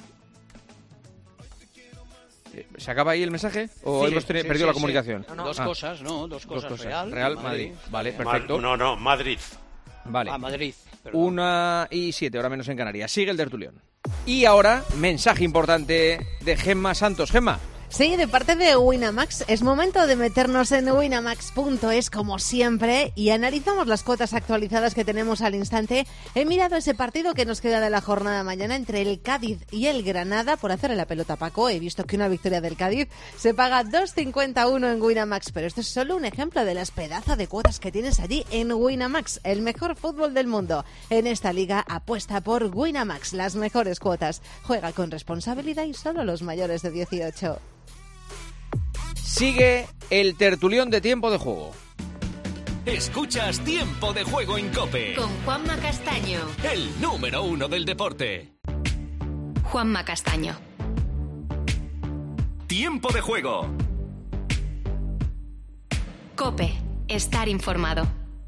¿Se acaba ahí el mensaje? ¿O Sí, hemos perdido la comunicación? No, dos cosas. Real Madrid. Vale, perfecto. Madrid. Vale. Madrid. 1:07, ahora menos en Canarias. Sigue el tertulión. Y ahora, mensaje importante de Gemma Santos. Gemma. Sí, de parte de Winamax, es momento de meternos en winamax.es como siempre y analizamos las cuotas actualizadas que tenemos al instante. He mirado ese partido que nos queda de la jornada mañana entre el Cádiz y el Granada por hacerle la pelota a Paco. He visto que una victoria del Cádiz se paga 2,51 en Winamax, pero esto es solo un ejemplo de las pedazos de cuotas que tienes allí en Winamax, el mejor fútbol del mundo. En esta liga apuesta por Winamax, las mejores cuotas. Juega con responsabilidad y solo los mayores de 18. Sigue el tertulión de Tiempo de Juego. Escuchas Tiempo de Juego en COPE. Con Juanma Castaño. El número 1 del deporte. Juanma Castaño. Tiempo de Juego. COPE. Estar informado.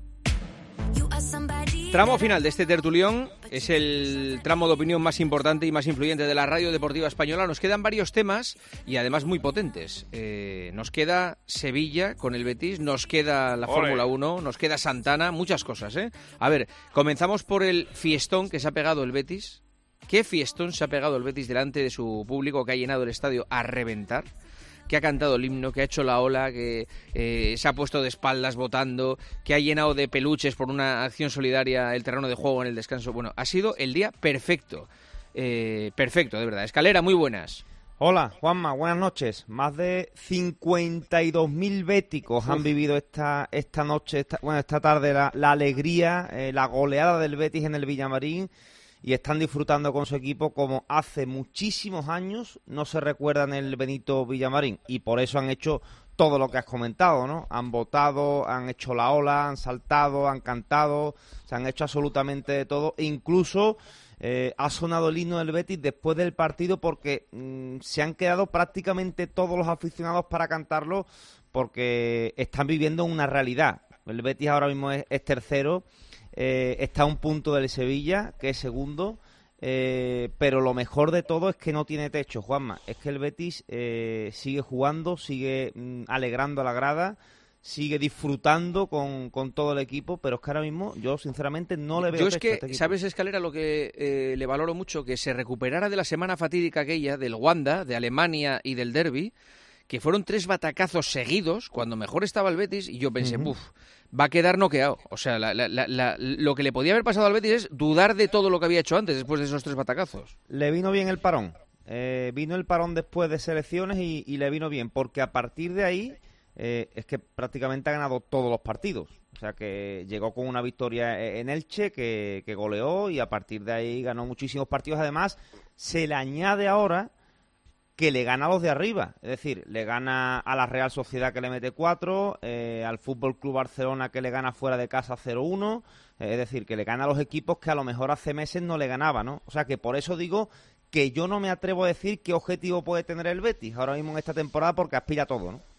Tramo final de este tertulión, es el tramo de opinión más importante y más influyente de la radio deportiva española. Nos quedan varios temas y además muy potentes. Nos queda Sevilla con el Betis, nos queda la Fórmula 1, nos queda Santana, muchas cosas, ¿eh? A ver, comenzamos por el fiestón que se ha pegado el Betis. ¿Qué fiestón se ha pegado el Betis delante de su público, que ha llenado el estadio a reventar? Que ha cantado el himno, que ha hecho la ola, que se ha puesto de espaldas votando, que ha llenado de peluches por una acción solidaria el terreno de juego en el descanso. Bueno, ha sido el día perfecto. Perfecto, de verdad. Escalera, muy buenas. Hola, Juanma, buenas noches. Más de 52.000 béticos han vivido esta noche, esta tarde, la alegría, la goleada del Betis en el Villamarín. Y están disfrutando con su equipo como hace muchísimos años no se recuerda en el Benito Villamarín. Y por eso han hecho todo lo que has comentado, ¿no? Han votado, han hecho la ola, han saltado, han cantado, se han hecho absolutamente de todo. E incluso ha sonado el himno del Betis después del partido porque se han quedado prácticamente todos los aficionados para cantarlo porque están viviendo una realidad. El Betis ahora mismo es tercero. Está a un punto del Sevilla, que es segundo, pero lo mejor de todo es que no tiene techo, Juanma. Es que el Betis sigue jugando, sigue alegrando a la grada, sigue disfrutando con todo el equipo, pero es que ahora mismo yo sinceramente no le veo techo es que, a este equipo. ¿sabes, Escalera, lo que le valoro mucho? Que se recuperara de la semana fatídica aquella, del Wanda, de Alemania y del Derbi, que fueron 3 batacazos seguidos cuando mejor estaba el Betis y yo pensé, va a quedar noqueado. O sea, lo que le podía haber pasado al Betis es dudar de todo lo que había hecho antes después de esos 3 batacazos. Le vino bien el parón. Vino el parón después de selecciones y le vino bien, porque a partir de ahí es que prácticamente ha ganado todos los partidos. O sea que llegó con una victoria en Elche que goleó y a partir de ahí ganó muchísimos partidos. Además, se le añade ahora que le gana a los de arriba. Es decir, le gana a la Real Sociedad que le mete 4, al Fútbol Club Barcelona que le gana fuera de casa 0-1. Es decir, que le gana a los equipos que a lo mejor hace meses no le ganaba, ¿no? O sea que por eso digo que yo no me atrevo a decir qué objetivo puede tener el Betis ahora mismo en esta temporada porque aspira a todo, ¿no?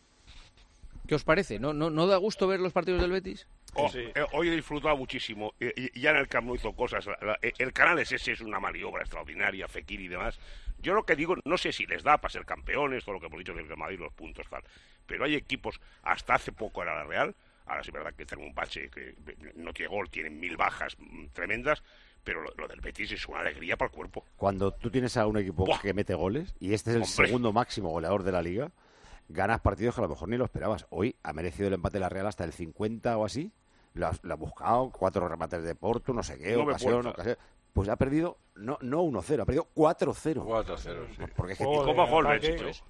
¿Qué os parece? ¿No da gusto ver los partidos del Betis? Hoy he disfrutado muchísimo. Ya en el Camp Nou hizo cosas. El canal ese es una maniobra extraordinaria, Fekir y demás. Yo lo que digo, no sé si les da para ser campeones, todo lo que hemos dicho del Real Madrid, los puntos, tal. Pero hay equipos, hasta hace poco era la Real, ahora sí es verdad que tienen un bache, que no tiene gol, tienen 1000 bajas tremendas, pero lo del Betis es una alegría para el cuerpo. Cuando tú tienes a un equipo que mete goles, y este es el segundo máximo goleador de la Liga, ganas partidos que a lo mejor ni lo esperabas. Hoy ha merecido el empate de la Real hasta el 50 o así. Lo ha buscado, 4 remates de Porto, no sé qué, ocasión. Pues ha perdido, no 1-0, ha perdido 4-0. 4-0, sí. Porque es que ¿cómo gol,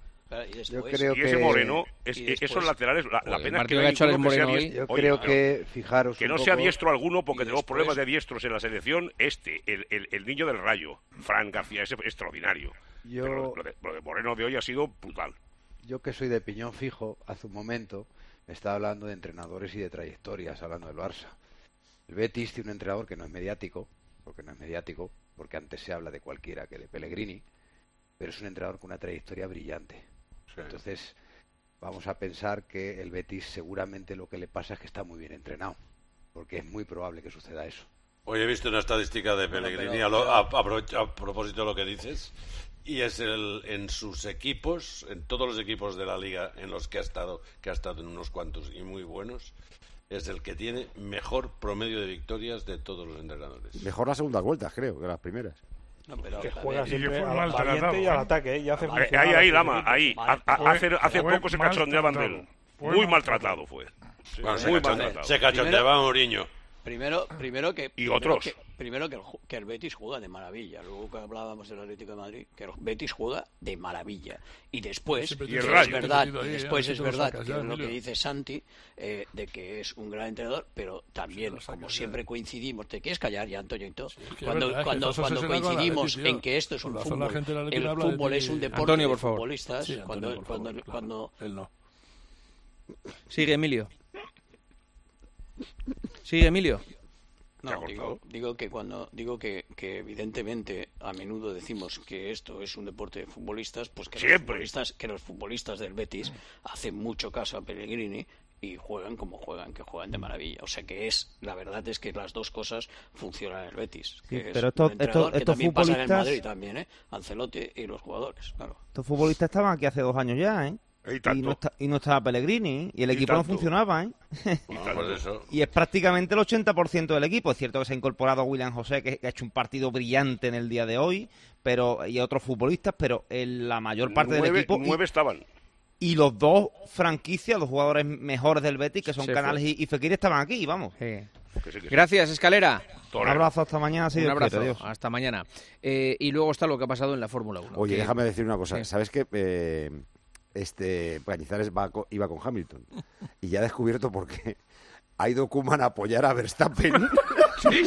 Yo creo y ese Moreno, esos laterales, la pena es que no hay ninguno que sea diestro. Yo creo que, fijaros que no sea diestro alguno, porque tenemos problemas de diestros en la selección. El niño del Rayo, Fran García, es extraordinario. Pero lo de Moreno de hoy ha sido brutal. Yo que soy de piñón fijo, hace un momento me estaba hablando de entrenadores y de trayectorias, hablando del Barça. El Betis tiene un entrenador que no es mediático, porque antes se habla de cualquiera que de Pellegrini, pero es un entrenador con una trayectoria brillante. Sí. Entonces, vamos a pensar que el Betis seguramente lo que le pasa es que está muy bien entrenado, porque es muy probable que suceda eso. Hoy he visto una estadística de Pellegrini a propósito de lo que dices, y es en sus equipos, en todos los equipos de la Liga en los que ha estado en unos cuantos y muy buenos, es el que tiene mejor promedio de victorias de todos los entrenadores. Mejor las segundas vueltas, creo, que las primeras. No, pero que juega siempre al valiente y al ataque, y hace ahí, Lama, ahí. Hace poco se cachondeaban de él. Muy maltratado fue. Sí, bueno, se cachondeaba Mourinho. Primero que el Betis juega de maravilla. Luego que hablábamos del Atlético de Madrid, que el Betis juega de maravilla. Y después es verdad que es lo que dice Santi, de que es un gran entrenador, pero también, como siempre coincidimos, ¿te quieres callar ya, Antonio? Y todo? Cuando coincidimos en que esto es un fútbol, el fútbol es un deporte de futbolistas, cuando él no. Sigue Emilio. Sigue Emilio. No, digo que evidentemente a menudo decimos que esto es un deporte de futbolistas, pues que los futbolistas del Betis hacen mucho caso a Pellegrini y juegan como juegan, que juegan de maravilla. O sea que la verdad es que las dos cosas funcionan en el Betis. Sí, que pero es un entrenador que también pasa en el Madrid también, Ancelotti y los jugadores, claro. Estos futbolistas estaban aquí hace 2 años ya, Y no estaba Pellegrini, y el equipo no funcionaba, Y es prácticamente el 80% del equipo. Es cierto que se ha incorporado William José, que ha hecho un partido brillante en el día de hoy, y otros futbolistas, pero en la mayor parte del equipo... 9 estaban. Y los 2 franquicias, los jugadores mejores del Betis, que son Canales y Fekir, estaban aquí, vamos. Sí. Gracias, Escalera. Un abrazo, hasta mañana. Un abrazo, hasta mañana. Y luego está lo que ha pasado en la Fórmula 1. Oye, déjame decir una cosa. ¿Sabes qué? Cañizares iba con Hamilton y ya ha descubierto por qué ha ido Koeman a apoyar a Verstappen. Sí.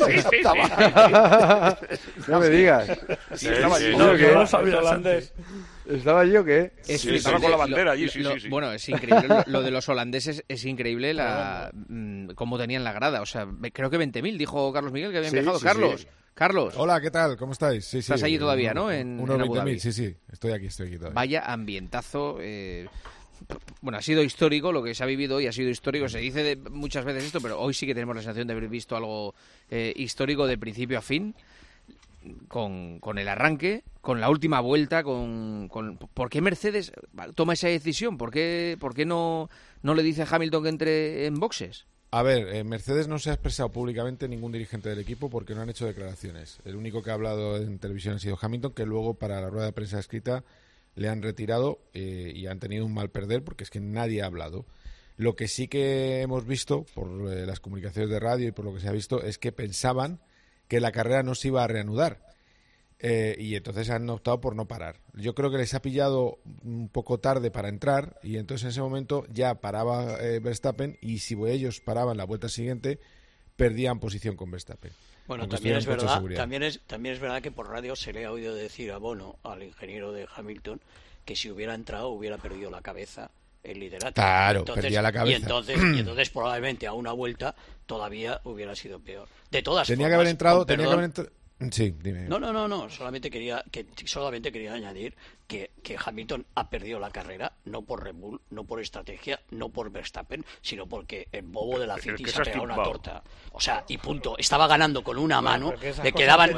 No me digas. Estaba allí. No lo sabía holandés. ¿Estaba yo qué? Estaba con la bandera allí, sí. Bueno, es increíble. Lo de los holandeses es increíble cómo tenían la grada. O sea, creo que 20.000, dijo Carlos Miguel, que habían viajado. Carlos. Hola, ¿qué tal? ¿Cómo estáis? Sí, Estás allí todavía, ¿no? En Abu Dhabi. Sí. Estoy aquí todavía. Vaya ambientazo. Bueno, ha sido histórico lo que se ha vivido hoy, ha sido histórico. Se dice muchas veces esto, pero hoy sí que tenemos la sensación de haber visto algo histórico de principio a fin, con el arranque, con la última vuelta, ¿por qué Mercedes toma esa decisión? ¿Por qué no le dice a Hamilton que entre en boxes? A ver, Mercedes no se ha expresado públicamente ningún dirigente del equipo porque no han hecho declaraciones. El único que ha hablado en televisión ha sido Hamilton, que luego para la rueda de prensa escrita le han retirado y han tenido un mal perder porque es que nadie ha hablado. Lo que sí que hemos visto por las comunicaciones de radio y por lo que se ha visto es que pensaban que la carrera no se iba a reanudar y entonces han optado por no parar. Yo creo que les ha pillado un poco tarde para entrar y entonces en ese momento ya paraba Verstappen y si ellos paraban la vuelta siguiente perdían posición con Verstappen. Bueno, también es verdad que por radio se le ha oído decir a Bono, al ingeniero de Hamilton, que si hubiera entrado hubiera perdido la cabeza el liderato. Claro, entonces, perdía la cabeza. Y entonces probablemente a una vuelta todavía hubiera sido peor. De todas formas, tenía que haber entrado. Sí, dime. No. Solamente quería añadir que Hamilton ha perdido la carrera no por Red Bull, no por estrategia, no por Verstappen, sino porque el bobo de la City se ha pegado una torta. O sea, y punto. Estaba ganando con una mano, le quedaban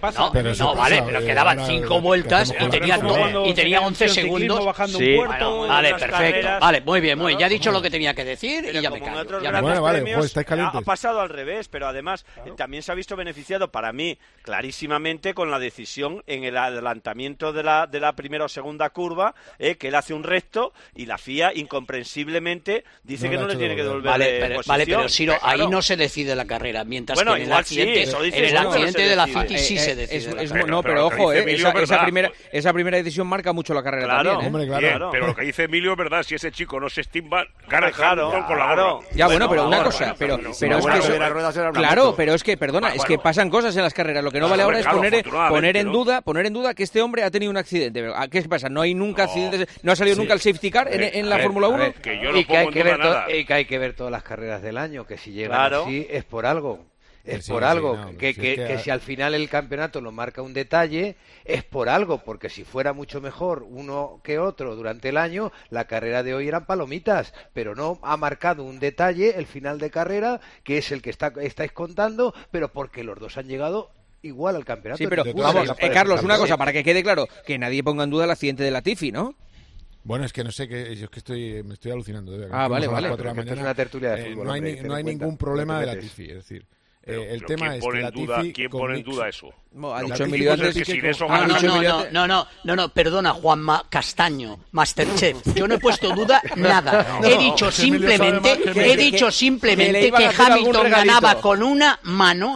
5 vueltas y tenía 11 segundos. Sí, vale, perfecto. Vale, muy bien. Ya he dicho lo que tenía que decir y ya me callo. Ha pasado al revés, pero además también se ha visto beneficiado para mí clarísimamente con la decisión en el adelantamiento de la primera o segunda curva, que él hace un recto y la FIA incomprensiblemente dice que no le tiene que devolver posición. Vale, pero Siro, ahí no se decide la carrera, mientras que en el accidente de la City sí se decide. No, pero ojo, esa primera decisión marca mucho la carrera también. Hombre, claro. Pero lo que dice Emilio es verdad, si ese chico no se estimba, gana con la bola. Ya, bueno, pero una cosa, pero es que claro, pero es que, perdona, es que pasan cosas en las carreras. Lo que no vale ahora es poner en duda que este hombre ha tenido un accidente. ¿Qué pasa? ¿No hay nunca accidentes? ¿No ha salido nunca el safety car en la Fórmula 1? Y que hay que ver todas las carreras del año, que si llegan así es por algo. Que si al final el campeonato lo marca un detalle, es por algo, porque si fuera mucho mejor uno que otro durante el año, la carrera de hoy eran palomitas, pero no ha marcado un detalle el final de carrera, que es el que estáis contando, pero porque los dos han llegado igual al campeonato. Sí, pero vamos, Carlos, una cosa, para que quede claro, que nadie ponga en duda el accidente de Latifi, ¿no? Bueno, es que no sé, yo es que me estoy alucinando. Vale. Es una tertulia de fútbol. No hay ningún problema de Latifi, es decir... el tema es que Latifi... ¿Quién pone en duda eso? Ha dicho Emilio antes No, perdona, Juanma Castaño, Masterchef. Yo no he puesto duda nada. He dicho simplemente que Hamilton ganaba con una mano,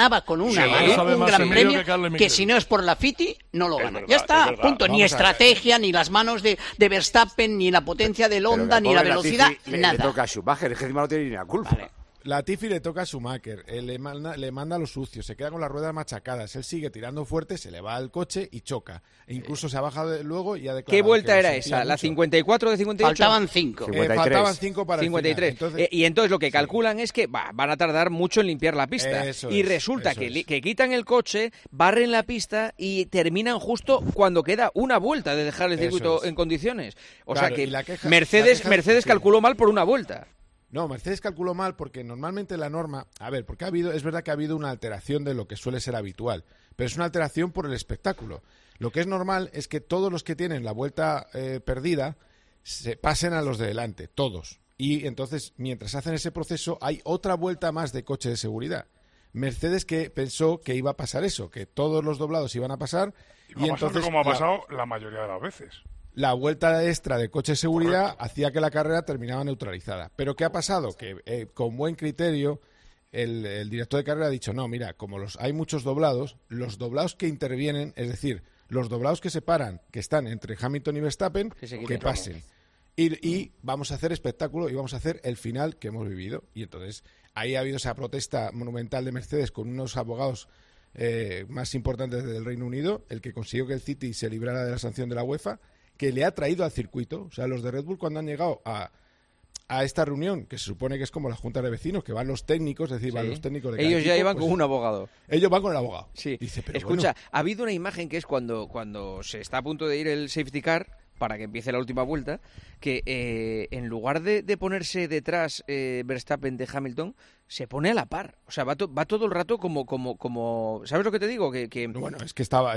un gran premio, que si no es por la Fiti, no lo gana. Ya está, punto. Ni estrategia, ni las manos de Verstappen, ni la potencia del Honda, ni la velocidad, nada. Le toca a Schumacher, es que encima no tiene ni la culpa. Vale. Latifi le toca a Schumacher, le manda lo sucio, se queda con las ruedas machacadas, él sigue tirando fuerte, se le va al coche y choca. E incluso se ha bajado luego y ha declarado. ¿Qué vuelta era esa? ¿La 54 de 58? Faltaban 5. Faltaban 5 para 53. El final. Y entonces lo que calculan es que van a tardar mucho en limpiar la pista. Resulta que quitan el coche, barren la pista y terminan justo cuando queda una vuelta de dejar el circuito en condiciones. O sea que Mercedes calculó mal por una vuelta. No, Mercedes calculó mal porque normalmente la norma... A ver, porque es verdad que ha habido una alteración de lo que suele ser habitual, pero es una alteración por el espectáculo. Lo que es normal es que todos los que tienen la vuelta perdida se pasen a los de delante, todos. Y entonces, mientras hacen ese proceso, hay otra vuelta más de coche de seguridad. Mercedes que pensó que iba a pasar eso, que todos los doblados iban a pasar. Y entonces, como ha pasado la mayoría de las veces. La vuelta extra de coche de seguridad hacía que la carrera terminaba neutralizada. ¿Pero qué ha pasado? Que con buen criterio el director de carrera ha dicho, no, mira, como hay muchos doblados, los doblados que intervienen, es decir, los doblados que separan, que están entre Hamilton y Verstappen, que pasen. Y vamos a hacer espectáculo y vamos a hacer el final que hemos vivido. Y entonces ahí ha habido esa protesta monumental de Mercedes con unos abogados más importantes del Reino Unido, el que consiguió que el City se librara de la sanción de la UEFA, que le ha traído al circuito. O sea, los de Red Bull cuando han llegado a esta reunión, que se supone que es como la junta de vecinos, que van los técnicos, es decir, van los técnicos de cada ellos equipo, ya iban con un abogado. Ellos van con el abogado. Sí. Dice, pero escucha, ha habido una imagen que es cuando se está a punto de ir el safety car para que empiece la última vuelta, que en lugar de ponerse detrás Verstappen de Hamilton, se pone a la par. O sea, va todo el rato como ¿sabes lo que te digo? Que bueno, es que estaba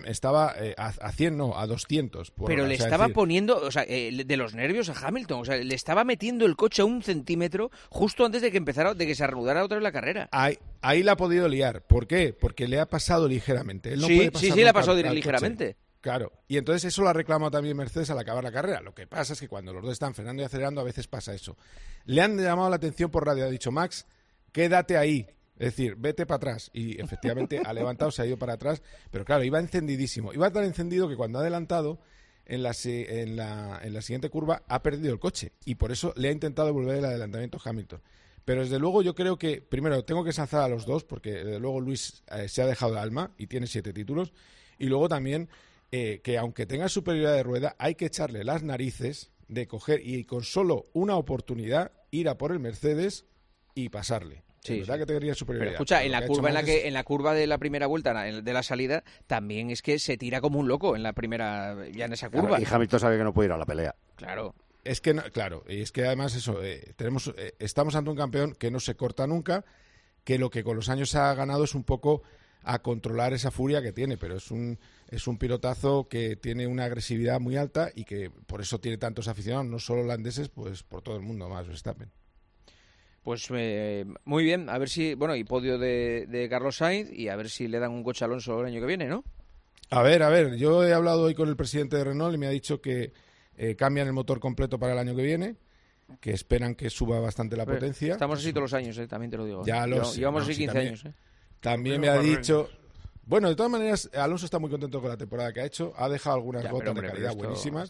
a 100, no, a 200. Pero le estaba poniendo, o sea, de los nervios a Hamilton. O sea, le estaba metiendo el coche a 1 centímetro justo antes de que se reanudara otra vez la carrera. Ahí la ha podido liar. ¿Por qué? Porque le ha pasado ligeramente. Él no puede pasar le ha pasado ligeramente. Claro, y entonces eso lo ha reclamado también Mercedes al acabar la carrera. Lo que pasa es que cuando los dos están frenando y acelerando, a veces pasa eso. Le han llamado la atención por radio, ha dicho, Max, quédate ahí. Es decir, vete para atrás. Y efectivamente ha levantado, se ha ido para atrás. Pero claro, iba encendidísimo. Iba tan encendido que cuando ha adelantado, en la siguiente curva, ha perdido el coche. Y por eso le ha intentado devolver el adelantamiento a Hamilton. Pero desde luego yo creo que, primero, tengo que ensalzar a los dos, porque desde luego Luis se ha dejado de alma y tiene 7 títulos. Y luego también que aunque tenga superioridad de rueda, hay que echarle las narices de coger y con solo una oportunidad ir a por el Mercedes y pasarle. Sí, ¿verdad que tendría superioridad? Pero escucha, en la curva en en la curva de la primera vuelta, de la salida, también es que se tira como un loco en la primera, ya en esa curva. Claro, y Hamilton sabe que no puede ir a la pelea. Claro. Es que, claro, y es que además eso, estamos ante un campeón que no se corta nunca, que lo que con los años ha ganado es un poco a controlar esa furia que tiene, pero es un pilotazo que tiene una agresividad muy alta y que por eso tiene tantos aficionados, no solo holandeses, pues por todo el mundo, más Verstappen. Pues muy bien, a ver si, bueno, y podio de Carlos Sainz y a ver si le dan un coche a Alonso el año que viene, ¿no? A ver, yo he hablado hoy con el presidente de Renault y me ha dicho que cambian el motor completo para el año que viene, que esperan que suba bastante la potencia. Estamos así todos los años, también te lo digo. Ya llevamos así 15 años. También me ha dicho... Bueno, de todas maneras, Alonso está muy contento con la temporada que ha hecho, ha dejado algunas botas de calidad buenísimas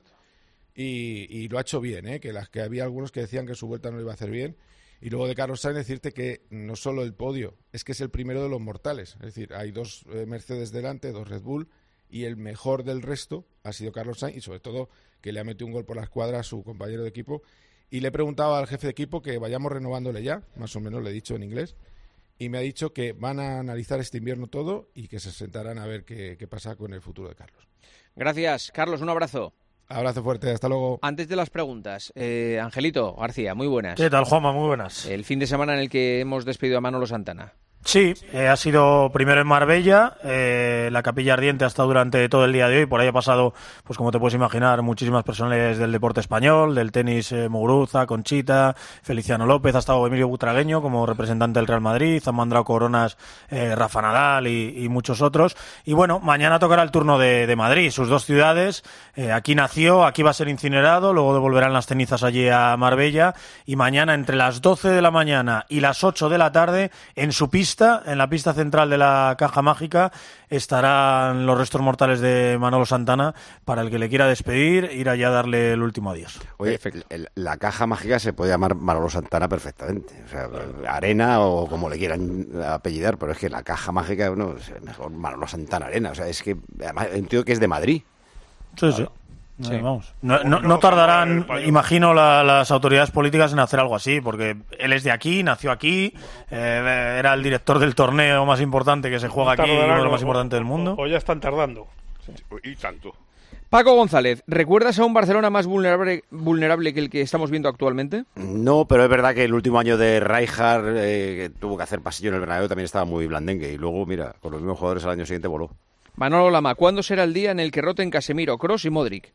y lo ha hecho bien, que había algunos que decían que su vuelta no lo iba a hacer bien. Y luego de Carlos Sainz decirte que no solo el podio, es que es el primero de los mortales. Es decir, hay 2 Mercedes delante, 2 Red Bull, y el mejor del resto ha sido Carlos Sainz, y sobre todo que le ha metido un gol por la escuadra a su compañero de equipo. Y le he preguntado al jefe de equipo que vayamos renovándole ya, más o menos le he dicho en inglés, y me ha dicho que van a analizar este invierno todo y que se sentarán a ver qué pasa con el futuro de Carlos. Gracias, Carlos, un abrazo. Abrazo fuerte, hasta luego. Antes de las preguntas, Angelito García, muy buenas. ¿Qué tal, Juanma? Muy buenas. El fin de semana en el que hemos despedido a Manolo Santana. Sí, ha sido primero en Marbella, la Capilla Ardiente ha estado durante todo el día de hoy, por ahí ha pasado, pues como te puedes imaginar, muchísimas personas del deporte español, del tenis, Muguruza, Conchita, Feliciano López, ha estado Emilio Butragueño como representante del Real Madrid, han mandado coronas Rafa Nadal y muchos otros, y bueno, mañana tocará el turno de Madrid, sus 2 ciudades, aquí nació, aquí va a ser incinerado, luego devolverán las cenizas allí a Marbella, y mañana entre las 12 de la mañana y las 8 de la tarde, en su pista, en la pista central de la Caja Mágica, estarán los restos mortales de Manolo Santana para el que le quiera despedir, ir allá a darle el último adiós. Oye, la Caja Mágica se puede llamar Manolo Santana perfectamente, o sea, Arena o como le quieran apellidar, pero es que la Caja Mágica es mejor Manolo Santana Arena, o sea, es que además entiendo que es de Madrid. Sí, sí. Sí. Vamos. No tardarán, imagino, las autoridades políticas en hacer algo así, porque él es de aquí, nació aquí, era el director del torneo más importante que se juega aquí, uno de los más importantes del mundo. O ya están tardando. Sí. Y tanto. Paco González, ¿recuerdas a un Barcelona más vulnerable que el que estamos viendo actualmente? No, pero es verdad que el último año de Rijkaard, que tuvo que hacer pasillo en el Bernabéu, también estaba muy blandengue, y luego, mira, con los mismos jugadores al año siguiente voló. Manolo Lama, ¿cuándo será el día en el que roten Casemiro, Kroos y Modric?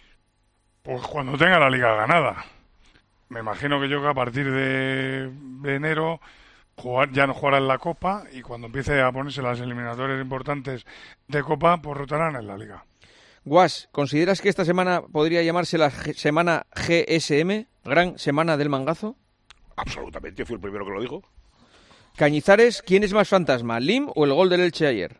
Pues cuando tenga la liga ganada. Me imagino que yo que a partir de enero ya no jugará en la Copa y cuando empiece a ponerse las eliminatorias importantes de Copa, pues rotarán en la liga. Guas, ¿consideras que esta semana podría llamarse la semana GSM, Gran Semana del Mangazo? Absolutamente, fui el primero que lo dijo. Cañizares, ¿quién es más fantasma, Lim o el gol del Elche ayer?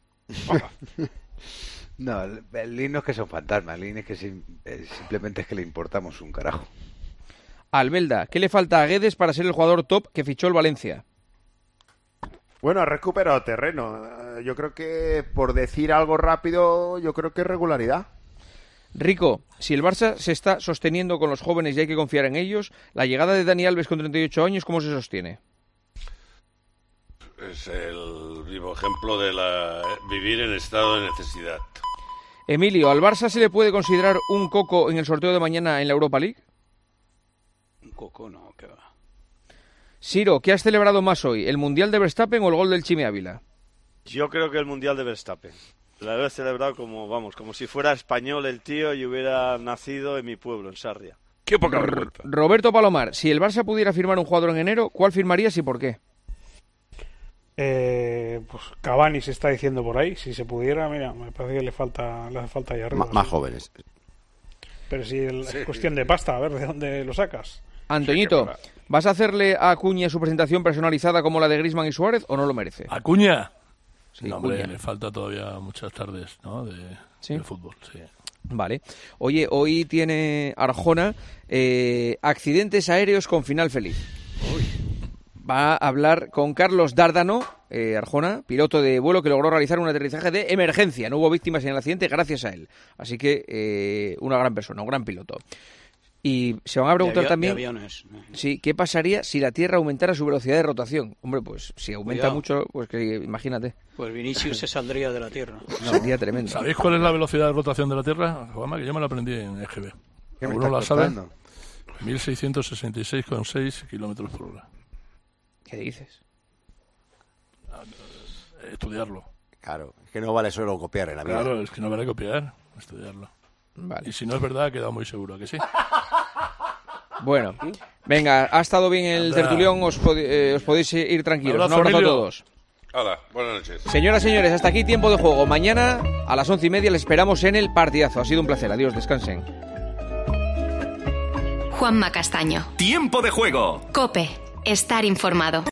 No, el Lin no es que son fantasmas, el Lin es que simplemente es que le importamos un carajo. Albelda, ¿qué le falta a Guedes para ser el jugador top que fichó el Valencia? Bueno, ha recuperado terreno. Yo creo que, por decir algo rápido, yo creo que es regularidad. Rico, si el Barça se está sosteniendo con los jóvenes y hay que confiar en ellos, la llegada de Dani Alves con 38 años, ¿cómo se sostiene? Es el vivo ejemplo de vivir en estado de necesidad. Emilio, ¿al Barça se le puede considerar un coco en el sorteo de mañana en la Europa League? Un coco no, que va. Siro, ¿qué has celebrado más hoy? ¿El Mundial de Verstappen o el gol del Chimi Ávila? Yo creo que el Mundial de Verstappen. Lo he celebrado como si fuera español el tío y hubiera nacido en mi pueblo, en Sarria. ¡Qué poca vergüenza! Roberto Palomar, si el Barça pudiera firmar un jugador en enero, ¿cuál firmarías y por qué? Pues Cavani se está diciendo por ahí. Si se pudiera, mira, me parece que le hace falta ahí arriba. Más jóvenes. Pero si es cuestión de pasta, a ver de dónde lo sacas. Antoñito, ¿vas a hacerle a Acuña su presentación personalizada como la de Griezmann y Suárez o no lo merece? ¿Acuña? Sí, no, hombre, Acuña. le falta todavía muchas tardes, ¿no? de fútbol, sí. Vale. Oye, hoy tiene Arjona accidentes aéreos con final feliz. Va a hablar con Carlos Dárdano, Arjona, piloto de vuelo que logró realizar un aterrizaje de emergencia. No hubo víctimas en el accidente gracias a él. Así que una gran persona, un gran piloto. Y se van a preguntar también sí, ¿qué pasaría si la Tierra aumentara su velocidad de rotación? Hombre, pues si aumenta mucho, pues que imagínate. Pues Vinicius se saldría de la Tierra. Sería tremendo. ¿Sabéis cuál es la velocidad de rotación de la Tierra? Juanma, que yo me la aprendí en EGB. ¿Alguno la sabe? 1666,6 kilómetros por hora. ¿Qué dices? Estudiarlo. Claro, es que no vale solo copiar en la vida. Claro, es que no vale copiar, estudiarlo. Vale. Y si no es verdad, ha quedado muy seguro, ¿a que sí? Bueno, venga, ha estado bien el tertulión, os podéis ir tranquilos. Un abrazo a todos. Hola, buenas noches. Señoras, señores, hasta aquí Tiempo de Juego. Mañana a las 11:30 les esperamos en el partidazo. Ha sido un placer. Adiós, descansen. Juanma Castaño. Tiempo de Juego. COPE. Estar informado.